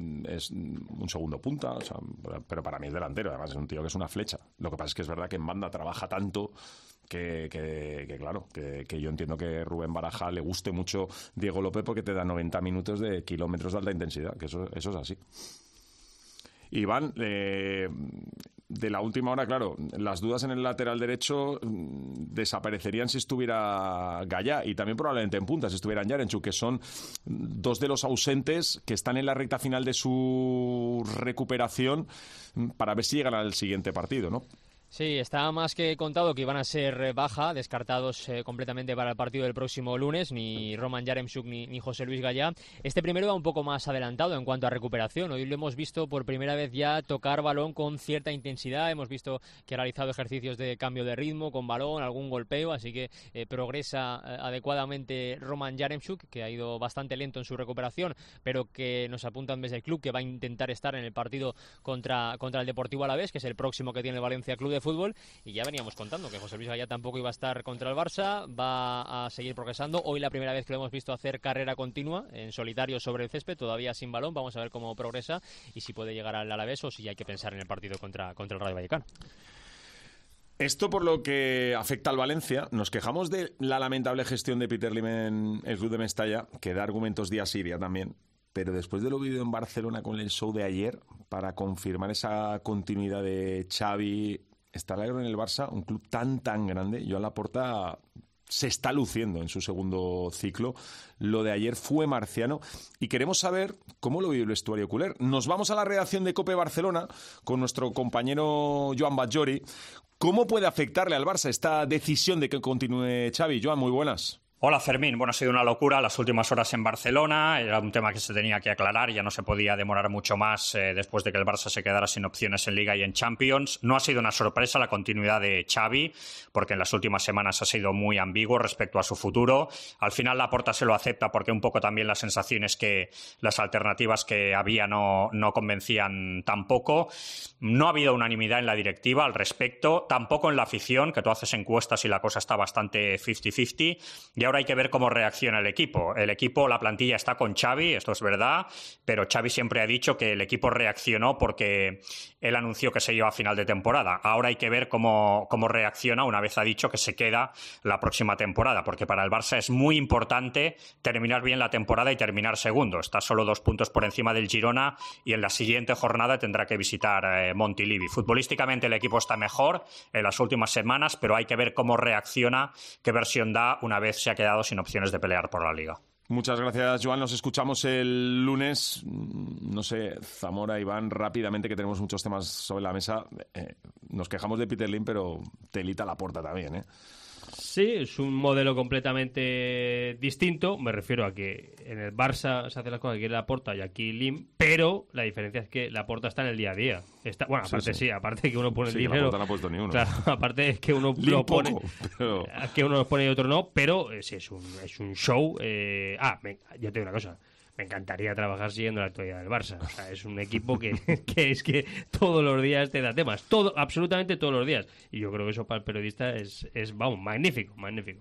un segundo punta, o sea, pero para mí es delantero. Además es un tío que es una flecha. Lo que pasa es que es verdad que en banda trabaja tanto que claro, que yo entiendo que Rubén Baraja le guste mucho Diego López porque te da 90 minutos de kilómetros de alta intensidad, que eso es así. Iván, de la última hora, claro, las dudas en el lateral derecho desaparecerían si estuviera Gallá y también probablemente en punta si estuvieran Yarenchuk, que son 2 de los ausentes que están en la recta final de su recuperación para ver si llegan al siguiente partido, ¿no? Sí, está más que contado que iban a ser baja, descartados completamente para el partido del próximo lunes, ni Roman Yaremchuk ni José Luis Gallá. Este primero va un poco más adelantado en cuanto a recuperación. Hoy lo hemos visto por primera vez ya tocar balón con cierta intensidad. Hemos visto que ha realizado ejercicios de cambio de ritmo con balón, algún golpeo, así que progresa adecuadamente Roman Yaremchuk, que ha ido bastante lento en su recuperación, pero que nos apuntan desde el club que va a intentar estar en el partido contra el Deportivo Alavés, que es el próximo que tiene el Valencia Club de Fútbol, y ya veníamos contando que José Luis Gallá tampoco iba a estar contra el Barça, va a seguir progresando. Hoy la primera vez que lo hemos visto hacer carrera continua en solitario sobre el césped, todavía sin balón. Vamos a ver cómo progresa y si puede llegar al Alavés o si hay que pensar en el partido contra el Rayo Vallecano. Esto por lo que afecta al Valencia. Nos quejamos de la lamentable gestión de Peter Lim en el club de Mestalla, que da argumentos día sí día también. Pero después de lo vivido en Barcelona con el show de ayer, para confirmar esa continuidad de Xavi, está en el Barça, un club tan grande. Joan Laporta se está luciendo en su segundo ciclo. Lo de ayer fue marciano y queremos saber cómo lo vive el vestuario culé. Nos vamos a la redacción de COPE Barcelona con nuestro compañero Joan Batllori. ¿Cómo puede afectarle al Barça esta decisión de que continúe Xavi? Joan, muy buenas. Hola Fermín, bueno, ha sido una locura las últimas horas en Barcelona, era un tema que se tenía que aclarar, ya no se podía demorar mucho más después de que el Barça se quedara sin opciones en Liga y en Champions. No ha sido una sorpresa la continuidad de Xavi, porque en las últimas semanas ha sido muy ambiguo respecto a su futuro. Al final Laporta se lo acepta porque un poco también las sensaciones que las alternativas que había no convencían tampoco. No ha habido unanimidad en la directiva al respecto, tampoco en la afición, que tú haces encuestas y la cosa está bastante 50-50, y ahora hay que ver cómo reacciona el equipo. La plantilla está con Xavi, esto es verdad, pero Xavi siempre ha dicho que el equipo reaccionó porque él anunció que se iba a final de temporada. Ahora hay que ver cómo reacciona una vez ha dicho que se queda la próxima temporada, porque para el Barça es muy importante terminar bien la temporada y terminar segundo. Está solo 2 puntos por encima del Girona y en la siguiente jornada tendrá que visitar Montilivi. Futbolísticamente el equipo está mejor en las últimas semanas, pero hay que ver cómo reacciona, qué versión da una vez se ha quedado sin opciones de pelear por la Liga. Muchas gracias, Joan. Nos escuchamos el lunes. No sé, Zamora, Iván, rápidamente, que tenemos muchos temas sobre la mesa. Nos quejamos de Peter Lim, pero telita Laporta también, ¿eh? Sí, es un modelo completamente distinto. Me refiero a que en el Barça se hacen las cosas que quiere Laporta y aquí Lim, pero la diferencia es que Laporta está en el día a día. Bueno, aparte sí, aparte que uno pone el dinero. Laporta no ha puesto ni uno. Claro, aparte es que uno Lim lo pone, poco, pero... que uno lo pone y otro no, pero sí, es un show. Yo te digo una cosa. Me encantaría trabajar siguiendo la actualidad del Barça. O sea, es un equipo que es que todos los días te da temas. Absolutamente todos los días. Y yo creo que eso para el periodista es vamos, magnífico.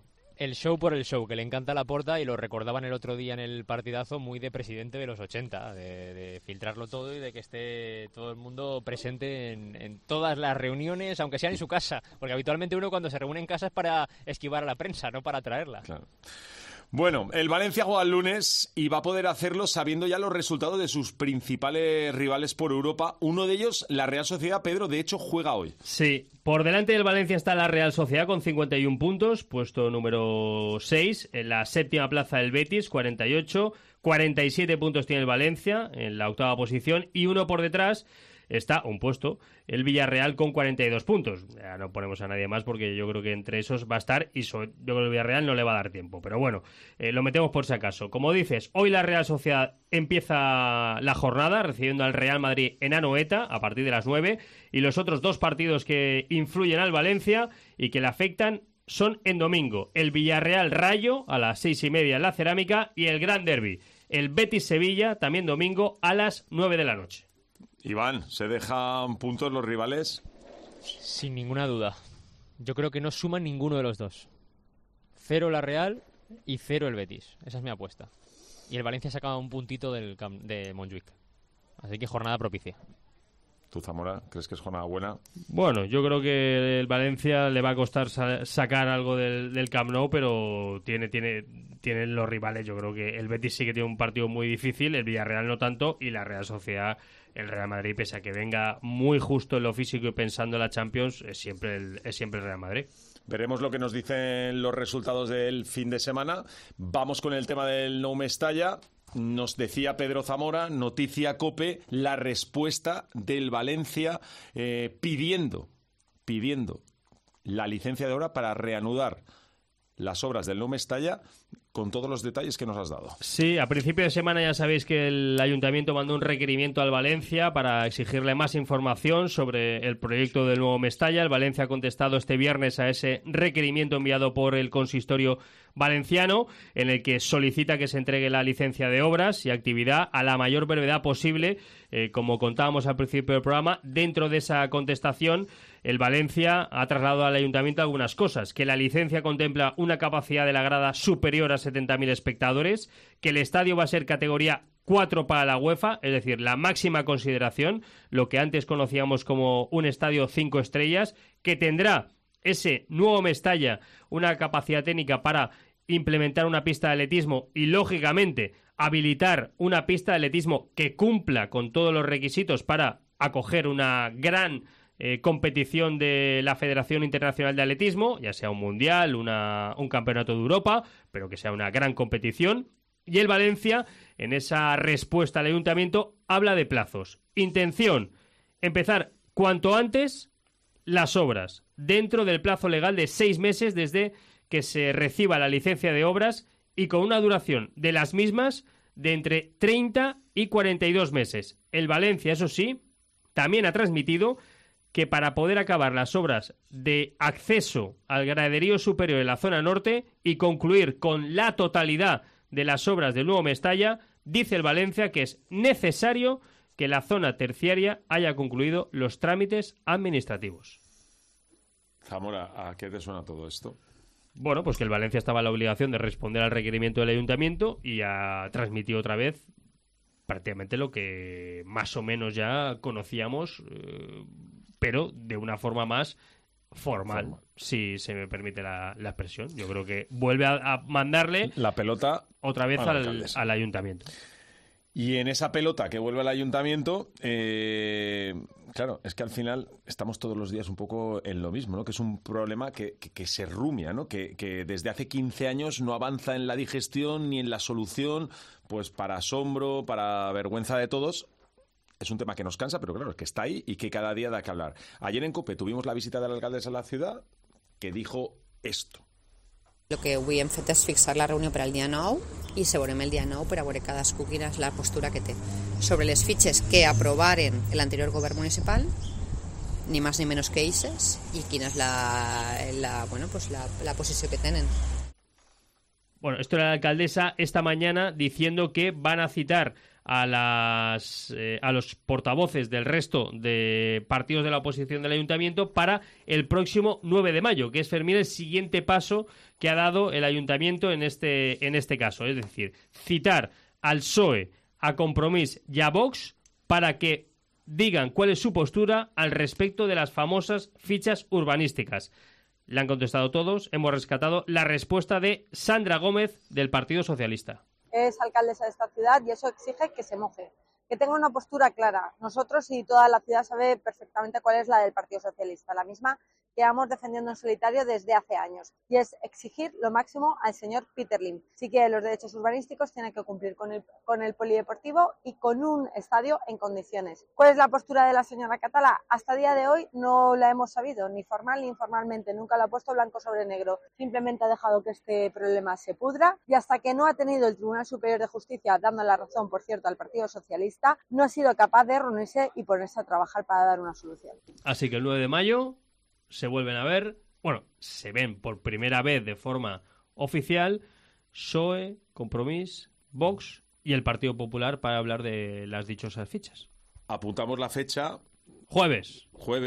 El show por el show, que le encanta Laporta y lo recordaban el otro día en el partidazo, muy de presidente de los 80, de filtrarlo todo y de que esté todo el mundo presente en todas las reuniones, aunque sean en su casa. Porque habitualmente uno cuando se reúne en casa es para esquivar a la prensa, no para atraerla. Claro. Bueno, el Valencia juega el lunes y va a poder hacerlo sabiendo ya los resultados de sus principales rivales por Europa. Uno de ellos, la Real Sociedad, Pedro, de hecho juega hoy. Sí, por delante del Valencia está la Real Sociedad con 51 puntos, puesto número 6. En la séptima plaza el Betis, 48. 47 puntos tiene el Valencia en la octava posición y uno por detrás está un puesto, el Villarreal con 42 puntos. Ya no ponemos a nadie más porque yo creo que entre esos va a estar y yo creo que el Villarreal no le va a dar tiempo. Pero bueno, lo metemos por si acaso. Como dices, hoy la Real Sociedad empieza la jornada recibiendo al Real Madrid en Anoeta a partir de las 9 y los otros 2 partidos que influyen al Valencia y que le afectan son en domingo. El Villarreal Rayo a las 6:30 en la Cerámica y el Gran Derbi, el Betis Sevilla, también domingo a las 9 de la noche. Iván, ¿se dejan puntos los rivales? Sin ninguna duda. Yo creo que no suman ninguno de los dos. 0 la Real y 0 el Betis. Esa es mi apuesta. Y el Valencia sacaba un puntito de Montjuic. Así que jornada propicia. ¿Tú, Zamora, crees que es jornada buena? Bueno, yo creo que el Valencia le va a costar sacar algo del Camp Nou, pero tienen los rivales. Yo creo que el Betis sí que tiene un partido muy difícil, el Villarreal no tanto, y la Real Sociedad, el Real Madrid, pese a que venga muy justo en lo físico y pensando en la Champions, es siempre el Real Madrid. Veremos lo que nos dicen los resultados del fin de semana. Vamos con el tema del Nou Mestalla. Nos decía Pedro Zamora, noticia COPE, la respuesta del Valencia pidiendo la licencia de obra para reanudar las obras del Nou Mestalla, con todos los detalles que nos has dado. Sí, a principio de semana ya sabéis que el Ayuntamiento mandó un requerimiento al Valencia para exigirle más información sobre el proyecto del nuevo Mestalla. El Valencia ha contestado este viernes a ese requerimiento enviado por el consistorio valenciano, en el que solicita que se entregue la licencia de obras y actividad a la mayor brevedad posible. Como contábamos al principio del programa, dentro de esa contestación, el Valencia ha trasladado al Ayuntamiento algunas cosas: que la licencia contempla una capacidad de la grada superior a 70.000 espectadores, que el estadio va a ser categoría 4 para la UEFA, es decir, la máxima consideración, lo que antes conocíamos como un estadio 5 estrellas, que tendrá ese nuevo Mestalla una capacidad técnica para implementar una pista de atletismo y, lógicamente, habilitar una pista de atletismo que cumpla con todos los requisitos para acoger una gran competición de la Federación Internacional de Atletismo, ya sea un mundial, un campeonato de Europa, pero que sea una gran competición. Y el Valencia, en esa respuesta al Ayuntamiento, habla de plazos. Intención: empezar cuanto antes las obras, dentro del plazo legal de 6 meses desde que se reciba la licencia de obras y con una duración de las mismas de entre 30 y 42 meses. El Valencia, eso sí, también ha transmitido que para poder acabar las obras de acceso al graderío superior en la zona norte y concluir con la totalidad de las obras del nuevo Mestalla, dice el Valencia que es necesario que la zona terciaria haya concluido los trámites administrativos. Zamora, ¿a qué te suena todo esto? Bueno, pues que el Valencia estaba en la obligación de responder al requerimiento del ayuntamiento y ha transmitido otra vez prácticamente lo que más o menos ya conocíamos, pero de una forma más formal, si se me permite la expresión. Yo creo que vuelve a mandarle la pelota otra vez al ayuntamiento. Y en esa pelota que vuelve al ayuntamiento, claro, es que al final estamos todos los días un poco en lo mismo, ¿no? Que es un problema que se rumia, ¿no? Que desde hace 15 años no avanza en la digestión ni en la solución, pues para asombro, para vergüenza de todos. Es un tema que nos cansa, pero claro, es que está ahí y que cada día da que hablar. Ayer en COPE tuvimos la visita del alcalde de la ciudad que dijo esto. El que avui hem fet és fixar la reunió per al dia 9 i segurament el dia 9 per a veure cadascú quina és la postura que té. Sobre les fitxes que aprovaren l'anterior govern municipal, ni més ni menys que eixes, i quina és la posició que tenen. Bueno, esto era la alcaldesa esta mañana diciendo que van a citar a los portavoces del resto de partidos de la oposición del ayuntamiento para el próximo 9 de mayo, que es, Fermín, el siguiente paso que ha dado el ayuntamiento en este caso. Es decir, citar al PSOE, a Compromís y a Vox para que digan cuál es su postura al respecto de las famosas fichas urbanísticas. Le han contestado todos. Hemos rescatado la respuesta de Sandra Gómez, del Partido Socialista. Es alcaldesa de esta ciudad y eso exige que se moje, que tenga una postura clara. Nosotros y toda la ciudad sabe perfectamente cuál es la del Partido Socialista, la misma que vamos defendiendo en solitario desde hace años, y es exigir lo máximo al señor Peter Lim. Sí que los derechos urbanísticos tienen que cumplir con el polideportivo y con un estadio en condiciones. ¿Cuál es la postura de la señora Catalá? Hasta el día de hoy no la hemos sabido, ni formal ni informalmente, nunca la ha puesto blanco sobre negro. Simplemente ha dejado que este problema se pudra y hasta que no ha tenido el Tribunal Superior de Justicia dando la razón, por cierto, al Partido Socialista, no ha sido capaz de reunirse y ponerse a trabajar para dar una solución. Así que el 9 de mayo se vuelven a ver, bueno, se ven por primera vez de forma oficial PSOE, Compromís, Vox y el Partido Popular para hablar de las dichosas fichas. Apuntamos la fecha. Jueves.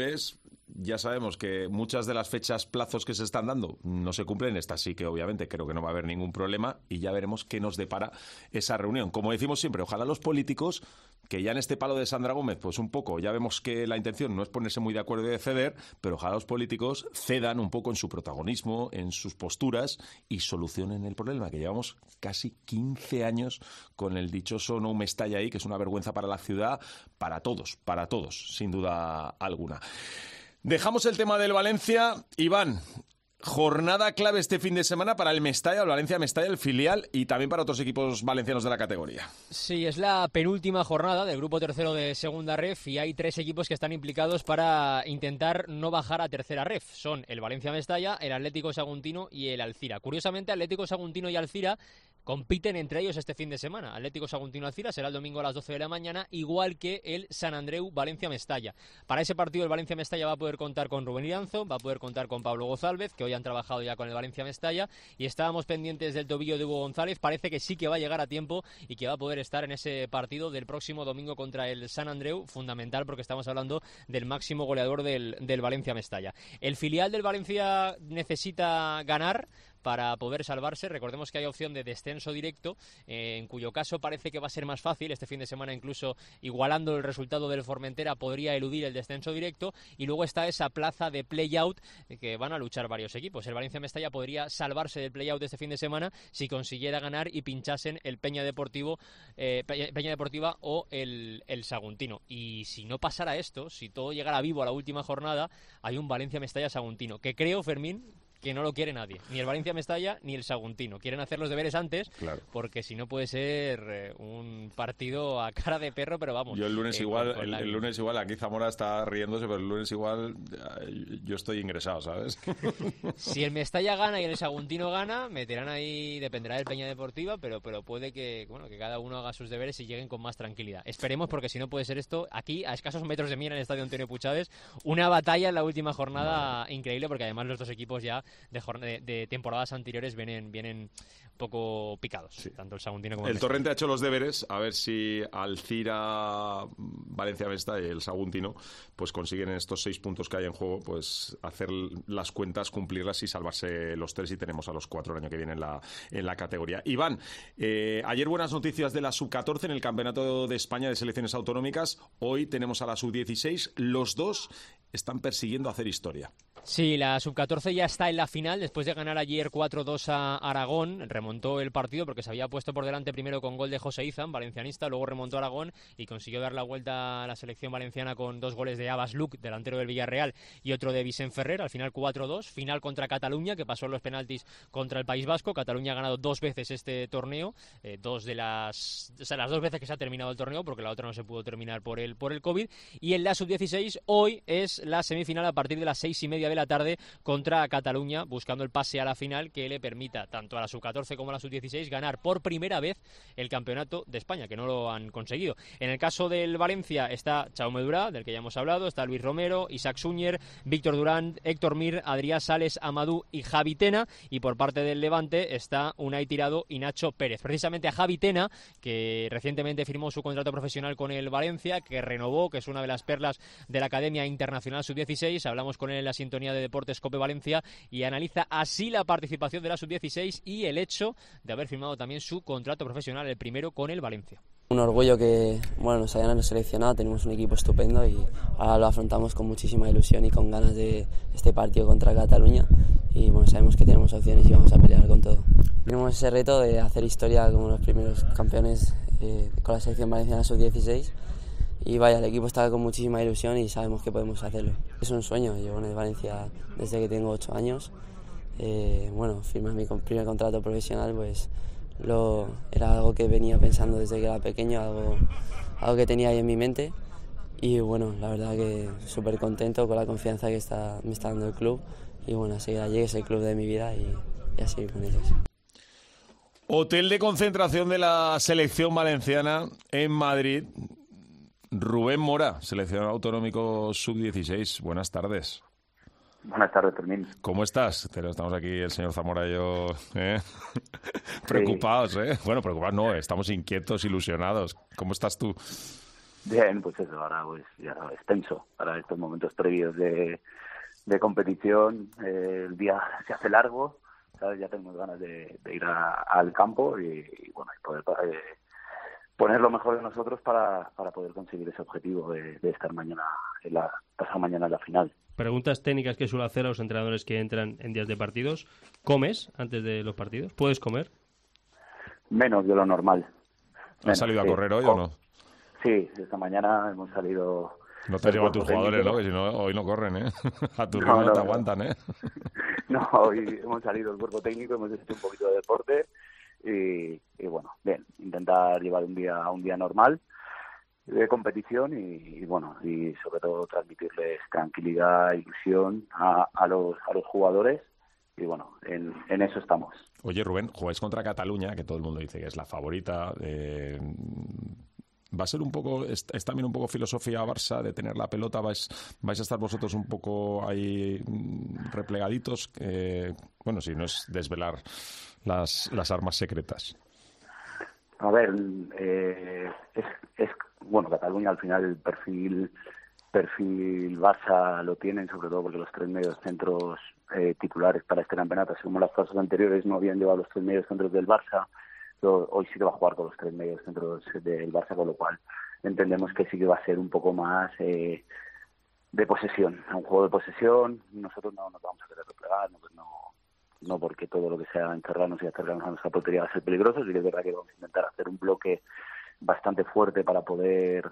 Ya sabemos que muchas de las fechas, plazos que se están dando no se cumplen. Esta sí que obviamente creo que no va a haber ningún problema y ya veremos qué nos depara esa reunión. Como decimos siempre, ojalá los políticos, que ya en este palo de Sandra Gómez, pues un poco, ya vemos que la intención no es ponerse muy de acuerdo y de ceder, pero ojalá los políticos cedan un poco en su protagonismo, en sus posturas y solucionen el problema, que llevamos casi 15 años con el dichoso No Mestalla ahí, que es una vergüenza para la ciudad, para todos, sin duda alguna. Dejamos el tema del Valencia. Iván, jornada clave este fin de semana para el Mestalla, el Valencia Mestalla, el filial, y también para otros equipos valencianos de la categoría. Sí, es la penúltima jornada del grupo tercero de segunda ref y hay 3 equipos que están implicados para intentar no bajar a tercera ref. Son el Valencia Mestalla, el Atlético Saguntino y el Alcira. Curiosamente, Atlético Saguntino y Alcira compiten entre ellos este fin de semana. Atlético Saguntino-Alcira será el domingo a las 12 de la mañana, igual que el Sant Andreu Valencia-Mestalla. Para ese partido el Valencia-Mestalla va a poder contar con Rubén Iranzo, va a poder contar con Pablo González, que hoy han trabajado ya con el Valencia-Mestalla, y estábamos pendientes del tobillo de Hugo González. Parece que sí que va a llegar a tiempo y que va a poder estar en ese partido del próximo domingo contra el Sant Andreu, fundamental porque estamos hablando del máximo goleador del Valencia-Mestalla. El filial del Valencia necesita ganar para poder salvarse. Recordemos que hay opción de descenso directo, en cuyo caso parece que va a ser más fácil. Este fin de semana, incluso igualando el resultado del Formentera, podría eludir el descenso directo. Y luego está esa plaza de play-out que van a luchar varios equipos. El Valencia Mestalla podría salvarse del play-out este fin de semana si consiguiera ganar y pinchasen el Peña Deportiva o el Saguntino. Y si no pasara esto, si todo llegara vivo a la última jornada, hay un Valencia Mestalla Saguntino, que creo, Fermín, que no lo quiere nadie, ni el Valencia Mestalla ni el Saguntino. Quieren hacer los deberes antes, claro, porque si no puede ser un partido a cara de perro, pero vamos. Yo el lunes igual, el lunes igual, aquí Zamora está riéndose, pero el lunes igual yo estoy ingresado, ¿sabes? Si el Mestalla gana y el Saguntino gana, meterán ahí, dependerá del Peña Deportiva, pero puede que cada uno haga sus deberes y lleguen con más tranquilidad. Esperemos, porque si no puede ser esto, aquí, a escasos metros de mí en el estadio Antonio Puchades, una batalla en la última jornada increíble, porque además los dos equipos ya de temporadas anteriores vienen un poco picados, sí, tanto el Saguntino como el Torrente ha hecho los deberes, a ver si Alcira, Valencia Mestalla y el Saguntino pues consiguen estos 6 puntos que hay en juego, pues hacer las cuentas, cumplirlas y salvarse los 3, y tenemos a los 4 el año que viene en la categoría. Iván, ayer buenas noticias de la Sub-14 en el Campeonato de España de Selecciones Autonómicas. Hoy tenemos a la Sub-16. Los dos están persiguiendo hacer historia. Sí, la Sub-14 ya está en la final, después de ganar ayer 4-2 a Aragón. Remontó el partido porque se había puesto por delante primero con gol de José Izan, valencianista, luego remontó a Aragón y consiguió dar la vuelta a la selección valenciana con 2 goles de Abbas Luc, delantero del Villarreal, y otro de Vicent Ferrer. Al final 4-2, final contra Cataluña, que pasó en los penaltis contra el País Vasco. Cataluña ha ganado 2 veces este torneo, las 2 veces que se ha terminado el torneo, porque la otra no se pudo terminar por el COVID. Y en la Sub-16 hoy es la semifinal a partir de las 6:30 de la tarde contra Cataluña, buscando el pase a la final que le permita tanto a la Sub-14 como a la Sub-16 ganar por primera vez el Campeonato de España, que no lo han conseguido. En el caso del Valencia está Jaume Durà, del que ya hemos hablado, está Luis Romero, Isaac Suñer, Víctor Durán, Héctor Mir, Adrià Sales, Amadou y Javi Tena, y por parte del Levante está Unai Tirado y Nacho Pérez. Precisamente a Javi Tena, que recientemente firmó su contrato profesional con el Valencia, que renovó, que es una de las perlas de la Academia Internacional Sub-16, hablamos con él en la sintonía de Deportes COPE Valencia y analiza así la participación de la Sub-16 y el hecho de haber firmado también su contrato profesional, el primero con el Valencia. Un orgullo que nos hayan seleccionado, tenemos un equipo estupendo y ahora lo afrontamos con muchísima ilusión y con ganas de este partido contra Cataluña, y sabemos que tenemos opciones y vamos a pelear con todo. Tenemos ese reto de hacer historia como los primeros campeones con la selección valenciana Sub-16. Y vaya, el equipo está con muchísima ilusión y sabemos que podemos hacerlo. Es un sueño, llevo en el Valencia desde que tengo 8 años. Firmar mi primer contrato profesional pues era algo que venía pensando desde que era pequeño, algo que tenía ahí en mi mente. Y la verdad que súper contento con la confianza que me está dando el club. Y así llegue es el club de mi vida y así con ellos. Hotel de concentración de la selección valenciana en Madrid. Rubén Mora, seleccionador autonómico Sub-16. Buenas tardes. Buenas tardes, Fermín. ¿Cómo estás? Estamos aquí el señor Zamora y yo preocupados, ¿eh? Bueno, preocupados no, estamos inquietos, ilusionados. ¿Cómo estás tú? Bien, pues eso, ahora pues ya es tenso para estos momentos previos de competición. El día se hace largo, ¿sabes? Ya tenemos ganas de ir al campo y poder poner lo mejor de nosotros para poder conseguir ese objetivo de estar pasado mañana en la final. Preguntas técnicas que suelo hacer a los entrenadores que entran en días de partidos. ¿Comes antes de los partidos? ¿Puedes comer? Menos de lo normal. ¿Has salido a correr hoy o no? Sí, esta mañana hemos salido... No te llevo a tus jugadores, ¿no? Que si no, hoy no corren, ¿eh? A tu ritmo no te aguantan, ¿eh? No, hoy hemos salido el cuerpo técnico, hemos hecho un poquito de deporte y bien, intentar llevar un día normal de competición y sobre todo transmitirles tranquilidad, ilusión a los jugadores y en eso estamos. Oye, Rubén, jugáis contra Cataluña, que todo el mundo dice que es la favorita. Va a ser un poco, es también un poco filosofía Barça de tener la pelota, vais a estar vosotros un poco ahí replegaditos, si no es desvelar las armas secretas. A ver, Cataluña al final el perfil Barça lo tienen, sobre todo porque los 3 medios centros titulares para este campeonato, según las fases anteriores, no habían llevado los 3 medios centros del Barça. Hoy sí que va a jugar con los 3 medios centros del Barça, con lo cual entendemos que sí que va a ser un poco más de posesión, un juego de posesión. Nosotros no nos vamos a querer replegar, no porque todo lo que sea encerrarnos y acercarnos a nuestra portería va a ser peligroso. Sí que es verdad que vamos a intentar hacer un bloque bastante fuerte para poder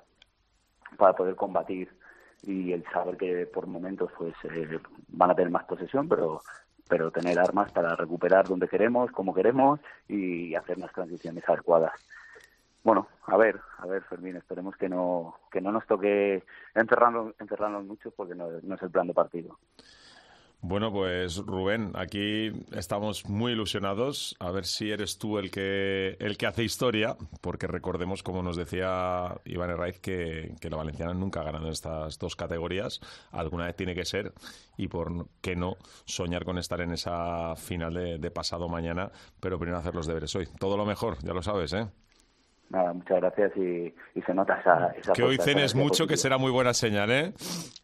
combatir, y el saber que por momentos pues van a tener más posesión, pero pero tener armas para recuperar donde queremos, como queremos y hacer unas transiciones adecuadas. Bueno, a ver, Fermín, esperemos que no nos toque encerrarnos mucho, porque no es el plan de partido. Bueno, pues Rubén, aquí estamos muy ilusionados. A ver si eres tú el que hace historia, porque recordemos, como nos decía Iván Herraiz, que la valenciana nunca ha ganado en estas dos categorías. Alguna vez tiene que ser, y por qué no soñar con estar en esa final de pasado mañana, pero primero hacer los deberes hoy. Todo lo mejor, ya lo sabes, ¿eh? Nada, muchas gracias y se nota esa que hoy cenes mucho, que será muy buena señal, ¿eh?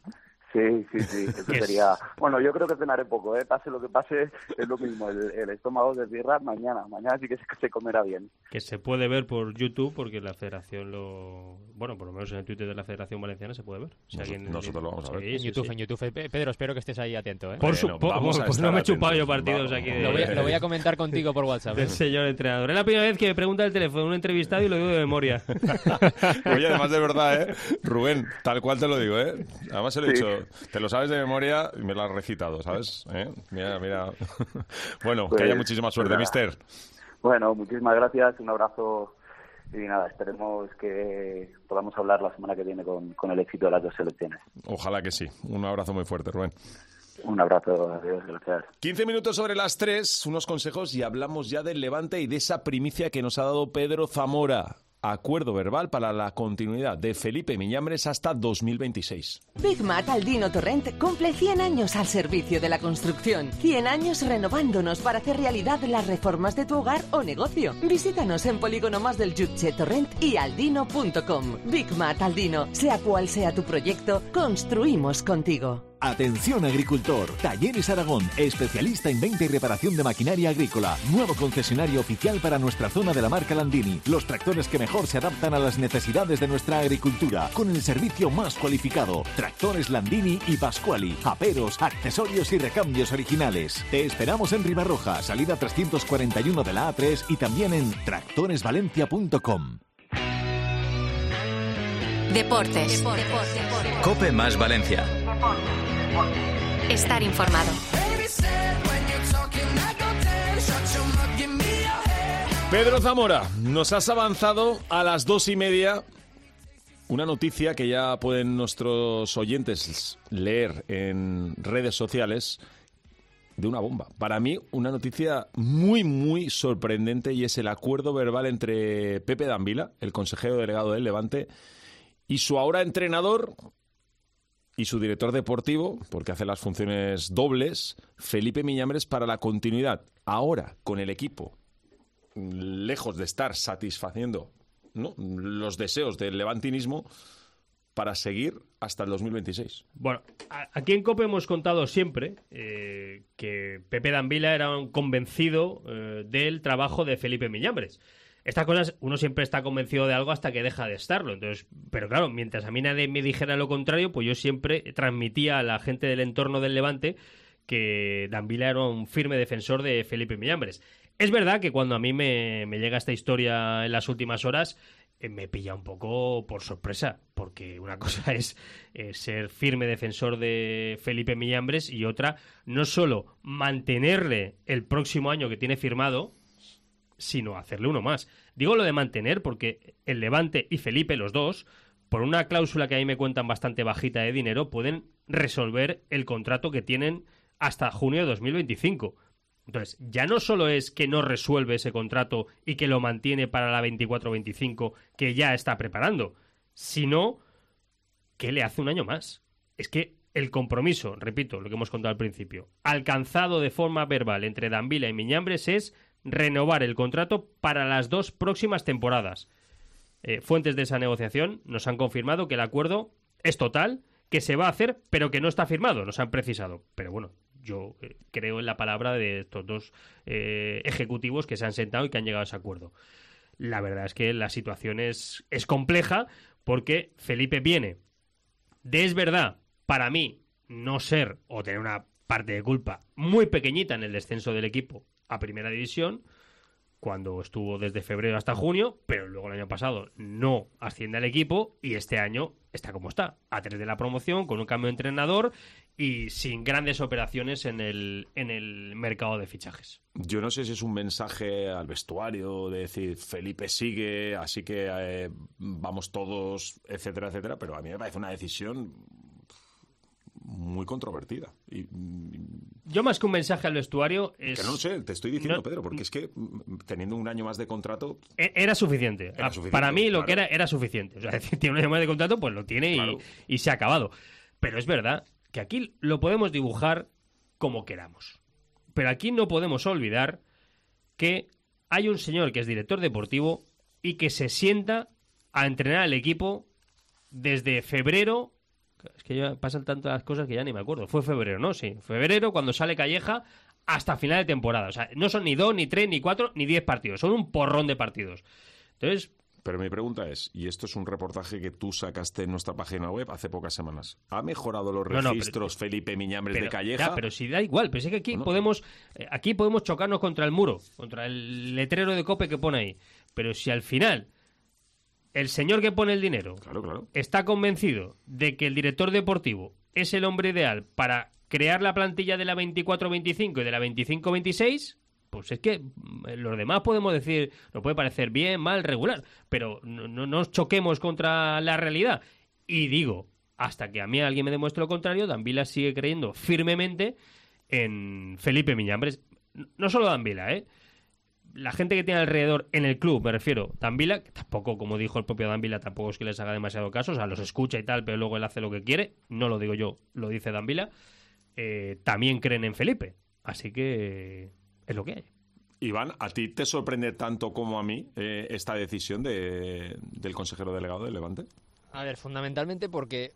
Sí, eso sería... Bueno, yo creo que cenaré poco, pase lo que pase, es lo mismo, el estómago de tierra mañana sí que se comerá bien. Que se puede ver por YouTube, porque la Federación bueno, por lo menos en el Twitter de la Federación Valenciana se puede ver. Si nosotros lo vamos a ver. Sí, en YouTube. Pedro, espero que estés ahí atento, ¿eh? Pues no me he chupado yo partidos aquí. Lo voy a comentar contigo por WhatsApp. Del señor entrenador. Es la primera vez que me pregunta el teléfono un entrevistado y lo digo de memoria. Oye, además de verdad, Rubén, tal cual te lo digo, además se lo he dicho. Te lo sabes de memoria y me lo has recitado, ¿sabes? Mira. Bueno, pues, que haya muchísima suerte, mister. Bueno, muchísimas gracias, un abrazo y nada, esperemos que podamos hablar la semana que viene con el éxito de las dos selecciones. Ojalá que sí. Un abrazo muy fuerte, Rubén. Un abrazo, adiós, gracias. 15 minutos sobre las 3, unos consejos y hablamos ya del Levante y de esa primicia que nos ha dado Pedro Zamora. Acuerdo verbal para la continuidad de Felipe Miñambres hasta 2026. Big Mat Aldino Torrent cumple 100 años al servicio de la construcción. 100 años renovándonos para hacer realidad las reformas de tu hogar o negocio. Visítanos en Polígono Más del Jutge Torrent y aldino.com. Big Mat Aldino, sea cual sea tu proyecto, construimos contigo. Atención agricultor, Talleres Aragón, especialista en venta y reparación de maquinaria agrícola, nuevo concesionario oficial para nuestra zona de la marca Landini, los tractores que mejor se adaptan a las necesidades de nuestra agricultura, con el servicio más cualificado, tractores Landini y Pasquali, aperos, accesorios y recambios originales. Te esperamos en Ribarroja, salida 341 de la A3 y también en tractoresvalencia.com. Deportes. COPE más Valencia. Estar informado. Pedro Zamora, nos has avanzado a las 2:30 una noticia que ya pueden nuestros oyentes leer en redes sociales, de una bomba. Para mí, una noticia muy, muy sorprendente, y es el acuerdo verbal entre Pepe Dambila, el consejero delegado del Levante, y su ahora entrenador y su director deportivo, porque hace las funciones dobles, Felipe Miñambres, para la continuidad. Ahora, con el equipo, lejos de estar satisfaciendo, ¿no?, los deseos del levantinismo, para seguir hasta el 2026. Bueno, aquí en COPE hemos contado siempre que Pepe Dambila era un convencido del trabajo de Felipe Miñambres. Estas cosas, uno siempre está convencido de algo hasta que deja de estarlo. Entonces, pero claro, mientras a mí nadie me dijera lo contrario, pues yo siempre transmitía a la gente del entorno del Levante que Dambila era un firme defensor de Felipe Miñambres. Es verdad que cuando a mí me llega esta historia en las últimas horas, me pilla un poco por sorpresa, porque una cosa es ser firme defensor de Felipe Miñambres y otra, no solo mantenerle el próximo año que tiene firmado, sino hacerle uno más. Digo lo de mantener porque el Levante y Felipe, los dos, por una cláusula que a mí me cuentan bastante bajita de dinero, pueden resolver el contrato que tienen hasta junio de 2025. Entonces, ya no solo es que no resuelve ese contrato y que lo mantiene para la 24-25 que ya está preparando, sino que le hace un año más. Es que el compromiso, repito, lo que hemos contado al principio, alcanzado de forma verbal entre Dambila y Miñambres es renovar el contrato para las 2 próximas temporadas. Fuentes de esa negociación nos han confirmado que el acuerdo es total, que se va a hacer, pero que no está firmado, nos han precisado. Pero bueno, yo creo en la palabra de estos dos ejecutivos que se han sentado y que han llegado a ese acuerdo. La verdad es que la situación es compleja, porque Felipe viene de, es verdad, para mí, no ser o tener una parte de culpa muy pequeñita en el descenso del equipo a Primera División, cuando estuvo desde febrero hasta junio, pero luego el año pasado no asciende al equipo y este año está como está, a 3 de la promoción, con un cambio de entrenador y sin grandes operaciones en el mercado de fichajes. Yo no sé si es un mensaje al vestuario de decir Felipe sigue, así que vamos todos, etcétera, etcétera, pero a mí me parece una decisión muy controvertida. Yo más que un mensaje al vestuario es... Que no lo sé, te estoy diciendo, Pedro, porque es que teniendo un año más de contrato... Era suficiente. Para mí lo claro. que era suficiente. O sea, tiene un año más de contrato, pues lo tiene Claro. y se ha acabado. Pero es verdad que aquí lo podemos dibujar como queramos. Pero aquí no podemos olvidar que hay un señor que es director deportivo y que se sienta a entrenar al equipo desde febrero. Es que ya pasan tantas cosas que ya ni me acuerdo. Fue febrero, ¿no? Sí, febrero, cuando sale Calleja, hasta final de temporada. O sea, no son ni 2, ni 3, ni 4, ni 10 partidos. Son un porrón de partidos. Entonces... Pero mi pregunta es, y esto es un reportaje que tú sacaste en nuestra página web hace pocas semanas, ¿ha mejorado los registros Felipe Miñambres de Calleja? Ya, pero si da igual, pero es que aquí podemos chocarnos contra el muro, contra el letrero de COPE que pone ahí. Pero si al final el señor que pone el dinero está convencido de que el director deportivo es el hombre ideal para crear la plantilla de la 24-25 y de la 25-26... pues es que los demás podemos decir, nos puede parecer bien, mal, regular, pero no nos choquemos contra la realidad. Y digo, hasta que a mí alguien me demuestre lo contrario, Dan Vila sigue creyendo firmemente en Felipe Miñambres. No solo Dan Vila, la gente que tiene alrededor en el club, me refiero, Dan Vila, que tampoco, como dijo el propio Dan Vila, tampoco es que les haga demasiado caso, o sea, los escucha y tal, pero luego él hace lo que quiere, no lo digo yo, lo dice Dan Vila, también creen en Felipe. Así que... es lo que hay. Iván, ¿a ti te sorprende tanto como a mí esta decisión del consejero delegado del Levante? A ver, fundamentalmente porque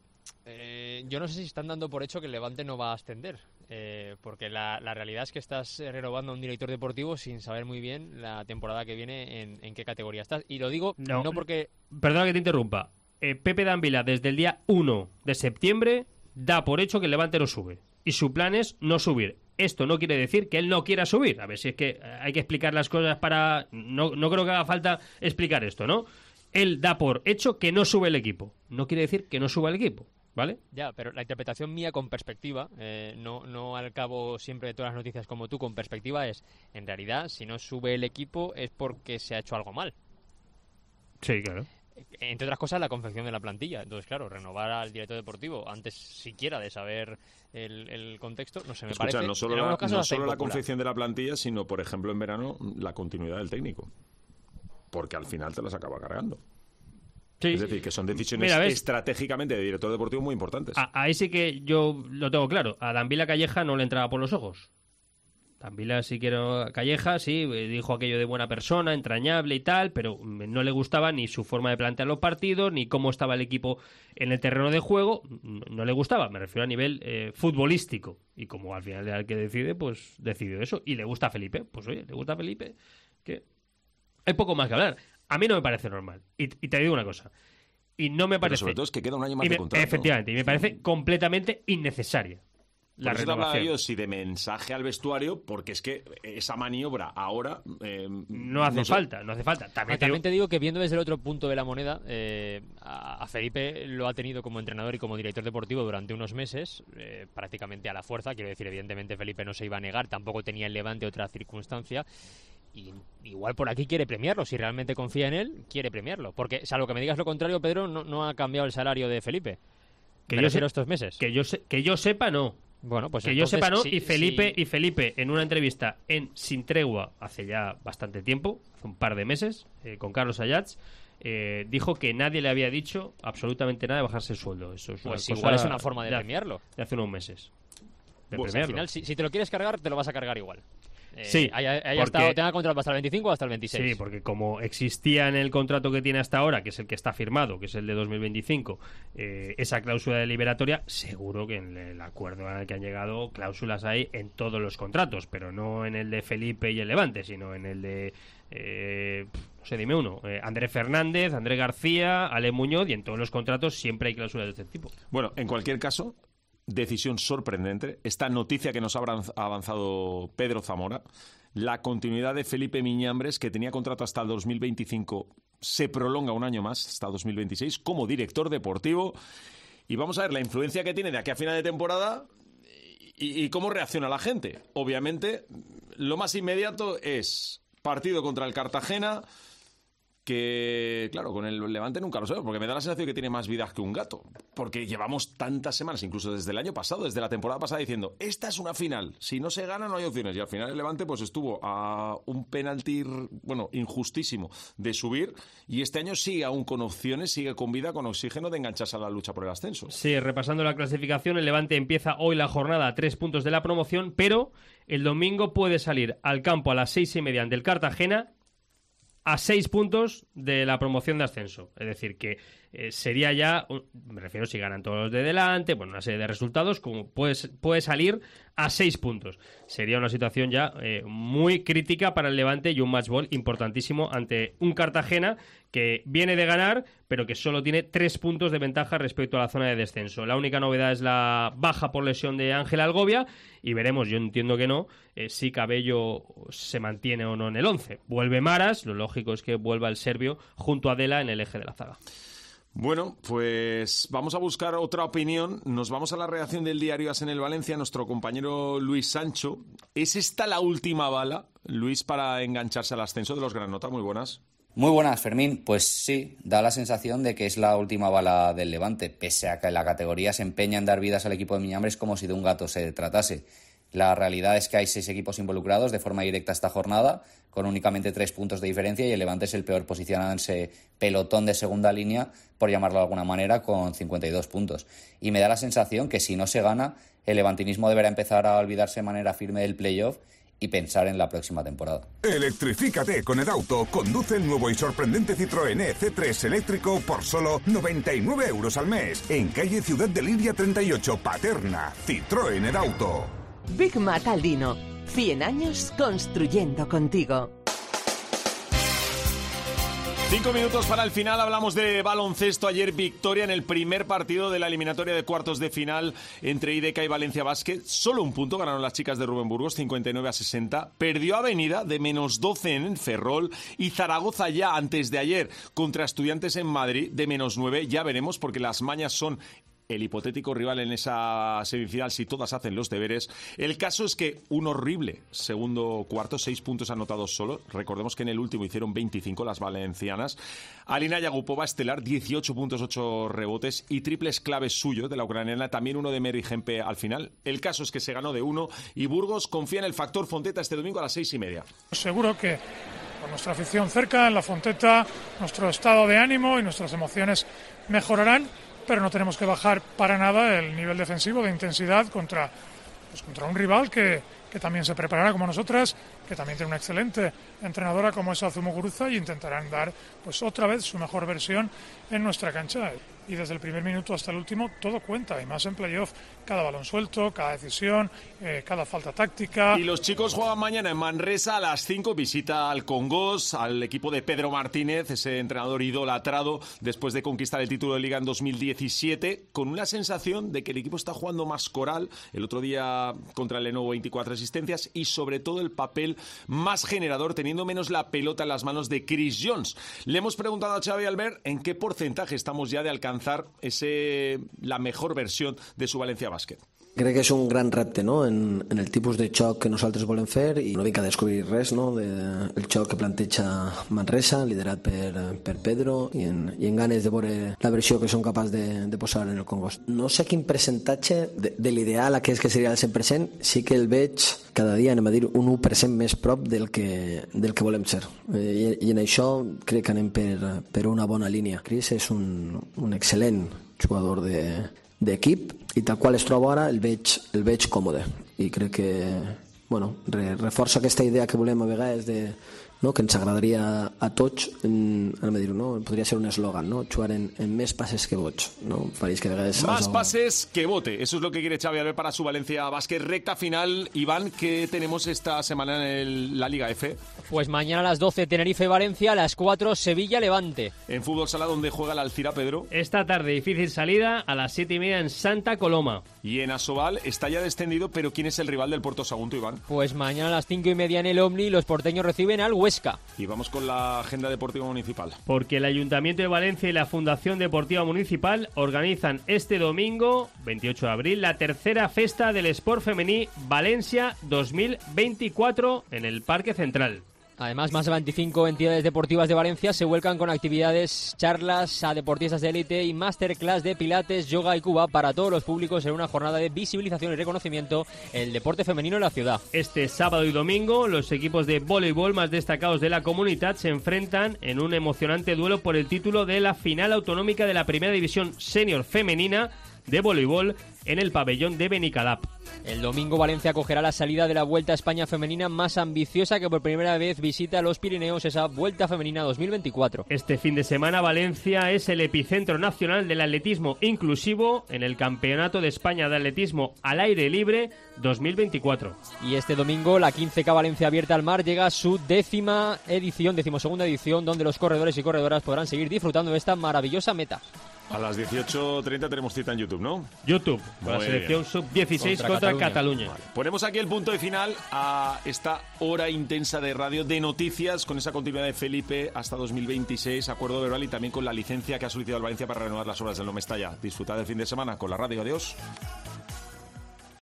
yo no sé si están dando por hecho que el Levante no va a ascender, porque la realidad es que estás renovando a un director deportivo sin saber muy bien la temporada que viene en qué categoría estás. Y lo digo no porque... Perdona que te interrumpa. Pepe Dan Vila, desde el día 1 de septiembre, da por hecho que el Levante no sube. Y su plan es no subir. Esto no quiere decir que él no quiera subir. A ver si es que hay que explicar las cosas para... No creo que haga falta explicar esto, ¿no? Él da por hecho que no sube el equipo. No quiere decir que no suba el equipo, ¿vale? Ya, pero la interpretación mía con perspectiva, no al cabo siempre de todas las noticias como tú, con perspectiva es, en realidad, si no sube el equipo es porque se ha hecho algo mal. Sí, claro. Entre otras cosas, la confección de la plantilla. Entonces, claro, renovar al director deportivo antes siquiera de saber el contexto, no sé, me parece... No solo la confección de la plantilla, sino, por ejemplo, en verano, la continuidad del técnico. Porque al final te las acaba cargando. Sí. Es decir, que son decisiones estratégicamente de director deportivo muy importantes. Ahí sí que yo lo tengo claro. A Dan Vila Calleja no le entraba por los ojos. Dan Vila sí quiero Calleja, sí, dijo aquello de buena persona, entrañable y tal, pero no le gustaba ni su forma de plantear los partidos, ni cómo estaba el equipo en el terreno de juego, no le gustaba, me refiero a nivel futbolístico. Y como al final era el que decide, pues decidió eso. Y le gusta a Felipe, pues oye, le gusta a Felipe, que hay poco más que hablar. A mí no me parece normal. Y te digo una cosa, y no me parece... Pero sobre todo es que queda un año más de contrato. Efectivamente, y me parece completamente innecesaria. Por eso te hablaba yo si de mensaje al vestuario, porque es que esa maniobra ahora... no hace falta. También te digo que viendo desde el otro punto de la moneda, a Felipe lo ha tenido como entrenador y como director deportivo durante unos meses, prácticamente a la fuerza. Quiero decir, evidentemente Felipe no se iba a negar, tampoco tenía el Levante otra circunstancia. Y igual por aquí quiere premiarlo, si realmente confía en él, quiere premiarlo. Porque, salvo que me digas lo contrario, Pedro, no ha cambiado el salario de Felipe. Que yo sé estos meses. Que yo sepa, no. Bueno, pues que entonces, yo sepa, no. Sí, y Felipe, en una entrevista en Sin Tregua hace ya bastante tiempo, hace un par de meses, con Carlos Ayats, dijo que nadie le había dicho absolutamente nada de bajarse el sueldo. Eso es pues igual es una forma de premiarlo. De hace unos meses. Pues al final, si te lo quieres cargar, te lo vas a cargar igual. Sí, tenga contrato hasta el 25 o hasta el 26. Sí, porque como existía en el contrato que tiene hasta ahora, que es el que está firmado, que es el de 2025, esa cláusula de liberatoria, seguro que en el acuerdo al que han llegado cláusulas hay en todos los contratos, pero no en el de Felipe y el Levante, sino en el de, no sé, dime uno, Andrés Fernández, Andrés García, Ale Muñoz, y en todos los contratos siempre hay cláusulas de este tipo. Bueno, en cualquier caso, decisión sorprendente. Esta noticia que nos ha avanzado Pedro Zamora la continuidad de Felipe Miñambres, que tenía contrato hasta el 2025, se prolonga un año más, hasta 2026, como director deportivo. Y vamos a ver la influencia que tiene de aquí a final de temporada y cómo reacciona la gente. Obviamente, lo más inmediato es partido contra el Cartagena, que, claro, con el Levante nunca lo sabemos, porque me da la sensación que tiene más vidas que un gato. Porque llevamos tantas semanas, incluso desde el año pasado, desde la temporada pasada, diciendo, esta es una final, si no se gana no hay opciones. Y al final el Levante pues estuvo a un penalti, bueno, injustísimo de subir, y este año sigue aún con opciones, sigue con vida, con oxígeno de engancharse a la lucha por el ascenso. Sí, repasando la clasificación, el Levante empieza hoy la jornada a 3 puntos de la promoción, pero el domingo puede salir al campo a las 6:30 ante el Cartagena, a 6 puntos de la promoción de ascenso. Es decir, que sería ya, me refiero si ganan todos los de delante, bueno, una serie de resultados, como puede salir a 6 puntos. Sería una situación ya muy crítica para el Levante y un match ball importantísimo ante un Cartagena que viene de ganar, pero que solo tiene 3 puntos de ventaja respecto a la zona de descenso. La única novedad es la baja por lesión de Ángel Algovia, y veremos, yo entiendo que no, si Cabello se mantiene o no en el 11. Vuelve Maras, lo lógico es que vuelva el serbio junto a Dela en el eje de la zaga. Bueno, pues vamos a buscar otra opinión. Nos vamos a la redacción del diario AS en el Valencia. Nuestro compañero Luis Sancho. ¿Es esta la última bala, Luis, para engancharse al ascenso de los Granota? Muy buenas. Muy buenas, Fermín. Pues sí, da la sensación de que es la última bala del Levante, pese a que la categoría se empeña en dar vidas al equipo de Miñambres como si de un gato se tratase. La realidad es que hay 6 equipos involucrados de forma directa esta jornada, con únicamente 3 puntos de diferencia, y el Levante es el peor posicionado en ese pelotón de segunda línea, por llamarlo de alguna manera, con 52 puntos. Y me da la sensación que si no se gana, el levantinismo deberá empezar a olvidarse de manera firme del playoff y pensar en la próxima temporada. Electrifícate con Edauto. Conduce el nuevo y sorprendente Citroën C3 eléctrico por solo 99 euros al mes. En calle Ciudad de Liria 38, Paterna. Citroën Edauto. Big Mat Aldino. 100 años construyendo contigo. 5 minutos para el final, hablamos de baloncesto. Ayer victoria en el primer partido de la eliminatoria de cuartos de final entre IDK y Valencia Basket. Solo un punto ganaron las chicas de Rubén Burgos, 59-60. Perdió Avenida de -12 en Ferrol, y Zaragoza ya antes de ayer contra Estudiantes en Madrid de -9. Ya veremos, porque las mañas son el hipotético rival en esa semifinal si todas hacen los deberes. El caso es que un horrible segundo cuarto, 6 puntos anotados solo. Recordemos que en el último hicieron 25 las valencianas. Alina Yagupova, estelar, 18 puntos, 8 rebotes y triples claves suyos de la ucraniana, también uno de Mary Gempe al final. El caso es que se ganó de 1 y Burgos confía en el factor Fonteta este domingo a las 6:30. Seguro que con nuestra afición cerca en la Fonteta, nuestro estado de ánimo y nuestras emociones mejorarán, pero no tenemos que bajar para nada el nivel defensivo de intensidad contra un rival que también se preparará como nosotras, que también tiene una excelente entrenadora como es Azumou Guruza, y intentarán dar pues otra vez su mejor versión en nuestra cancha. Y desde el primer minuto hasta el último todo cuenta, y más en playoff. Cada balón suelto, cada decisión, cada falta táctica. Y los chicos juegan mañana en Manresa a las 5, visita al Congos, al equipo de Pedro Martínez, ese entrenador idolatrado después de conquistar el título de Liga en 2017, con una sensación de que el equipo está jugando más coral. El otro día contra el Lenovo 24 asistencias, y sobre todo el papel más generador, teniendo menos la pelota en las manos de Chris Jones. Le hemos preguntado a Xavi Albert en qué porcentaje estamos ya de alcanzar la mejor versión de su Valencia Bàsquet. Crec que és un gran repte, no?, en el tipus de xoc que nosaltres volem fer, i no vinc a descobrir res, no?, del xoc que planteja Manresa, liderat per Pedro, i en ganes de veure la versió que són capaç de posar en el Congost. No sé quin percentatge de l'ideal aquest que seria el 100%, sí que el veig cada dia, anem a dir, un 1% més prop del que volem ser. I en això crec que anem per una bona línia. Chris és un excel·lent jugador d'equip, i tal qual es troba ara el veig còmode, i crec que reforça aquesta idea que volem a vegades no? Que ens agradaria a tots, ara me dir-ho, no? Podria ser un eslògan, no? Jugar en més passes que vots, no? Pareix que de vegades... Más pases que vote, eso es lo que quiere Xavi Albert para su Valencia Basket. Recta final, Iván, ¿qué tenemos esta semana en la Liga F? Pues mañana a las 12 Tenerife-Valencia, a las 4 Sevilla-Levante. En fútbol sala, ¿dónde juega la Alcira, Pedro? Esta tarde, difícil salida, a las 7:30 en Santa Coloma. Y en Asobal está ya descendido, pero ¿quién es el rival del Puerto Sagunto, Iván? Pues mañana a las 5:30 en el Omni, los porteños reciben al Huesca. Y vamos con la agenda deportiva municipal. Porque el Ayuntamiento de Valencia y la Fundación Deportiva Municipal organizan este domingo, 28 de abril, la tercera festa del Sport Femení Valencia 2024 en el Parque Central. Además, más de 25 entidades deportivas de Valencia se vuelcan con actividades, charlas a deportistas de élite y masterclass de pilates, yoga y cuba para todos los públicos en una jornada de visibilización y reconocimiento el deporte femenino en la ciudad. Este sábado y domingo, los equipos de voleibol más destacados de la comunidad se enfrentan en un emocionante duelo por el título de la final autonómica de la Primera División Senior Femenina de voleibol en el pabellón de Benicalap. El domingo Valencia acogerá la salida de la Vuelta a España femenina más ambiciosa que por primera vez visita los Pirineos, esa Vuelta Femenina 2024. Este fin de semana Valencia es el epicentro nacional del atletismo inclusivo en el Campeonato de España de Atletismo al Aire Libre 2024. Y este domingo la 15K Valencia Abierta al Mar llega a su decimosegunda edición, donde los corredores y corredoras podrán seguir disfrutando de esta maravillosa meta. A las 18:30 tenemos cita en YouTube, ¿no? YouTube, con la selección sub-16 contra Cataluña. Vale. Ponemos aquí el punto de final a esta hora intensa de radio de noticias, con esa continuidad de Felipe hasta 2026, acuerdo verbal y también con la licencia que ha solicitado el Valencia para renovar las obras del No Mestalla. Disfrutad del fin de semana con la radio. Adiós.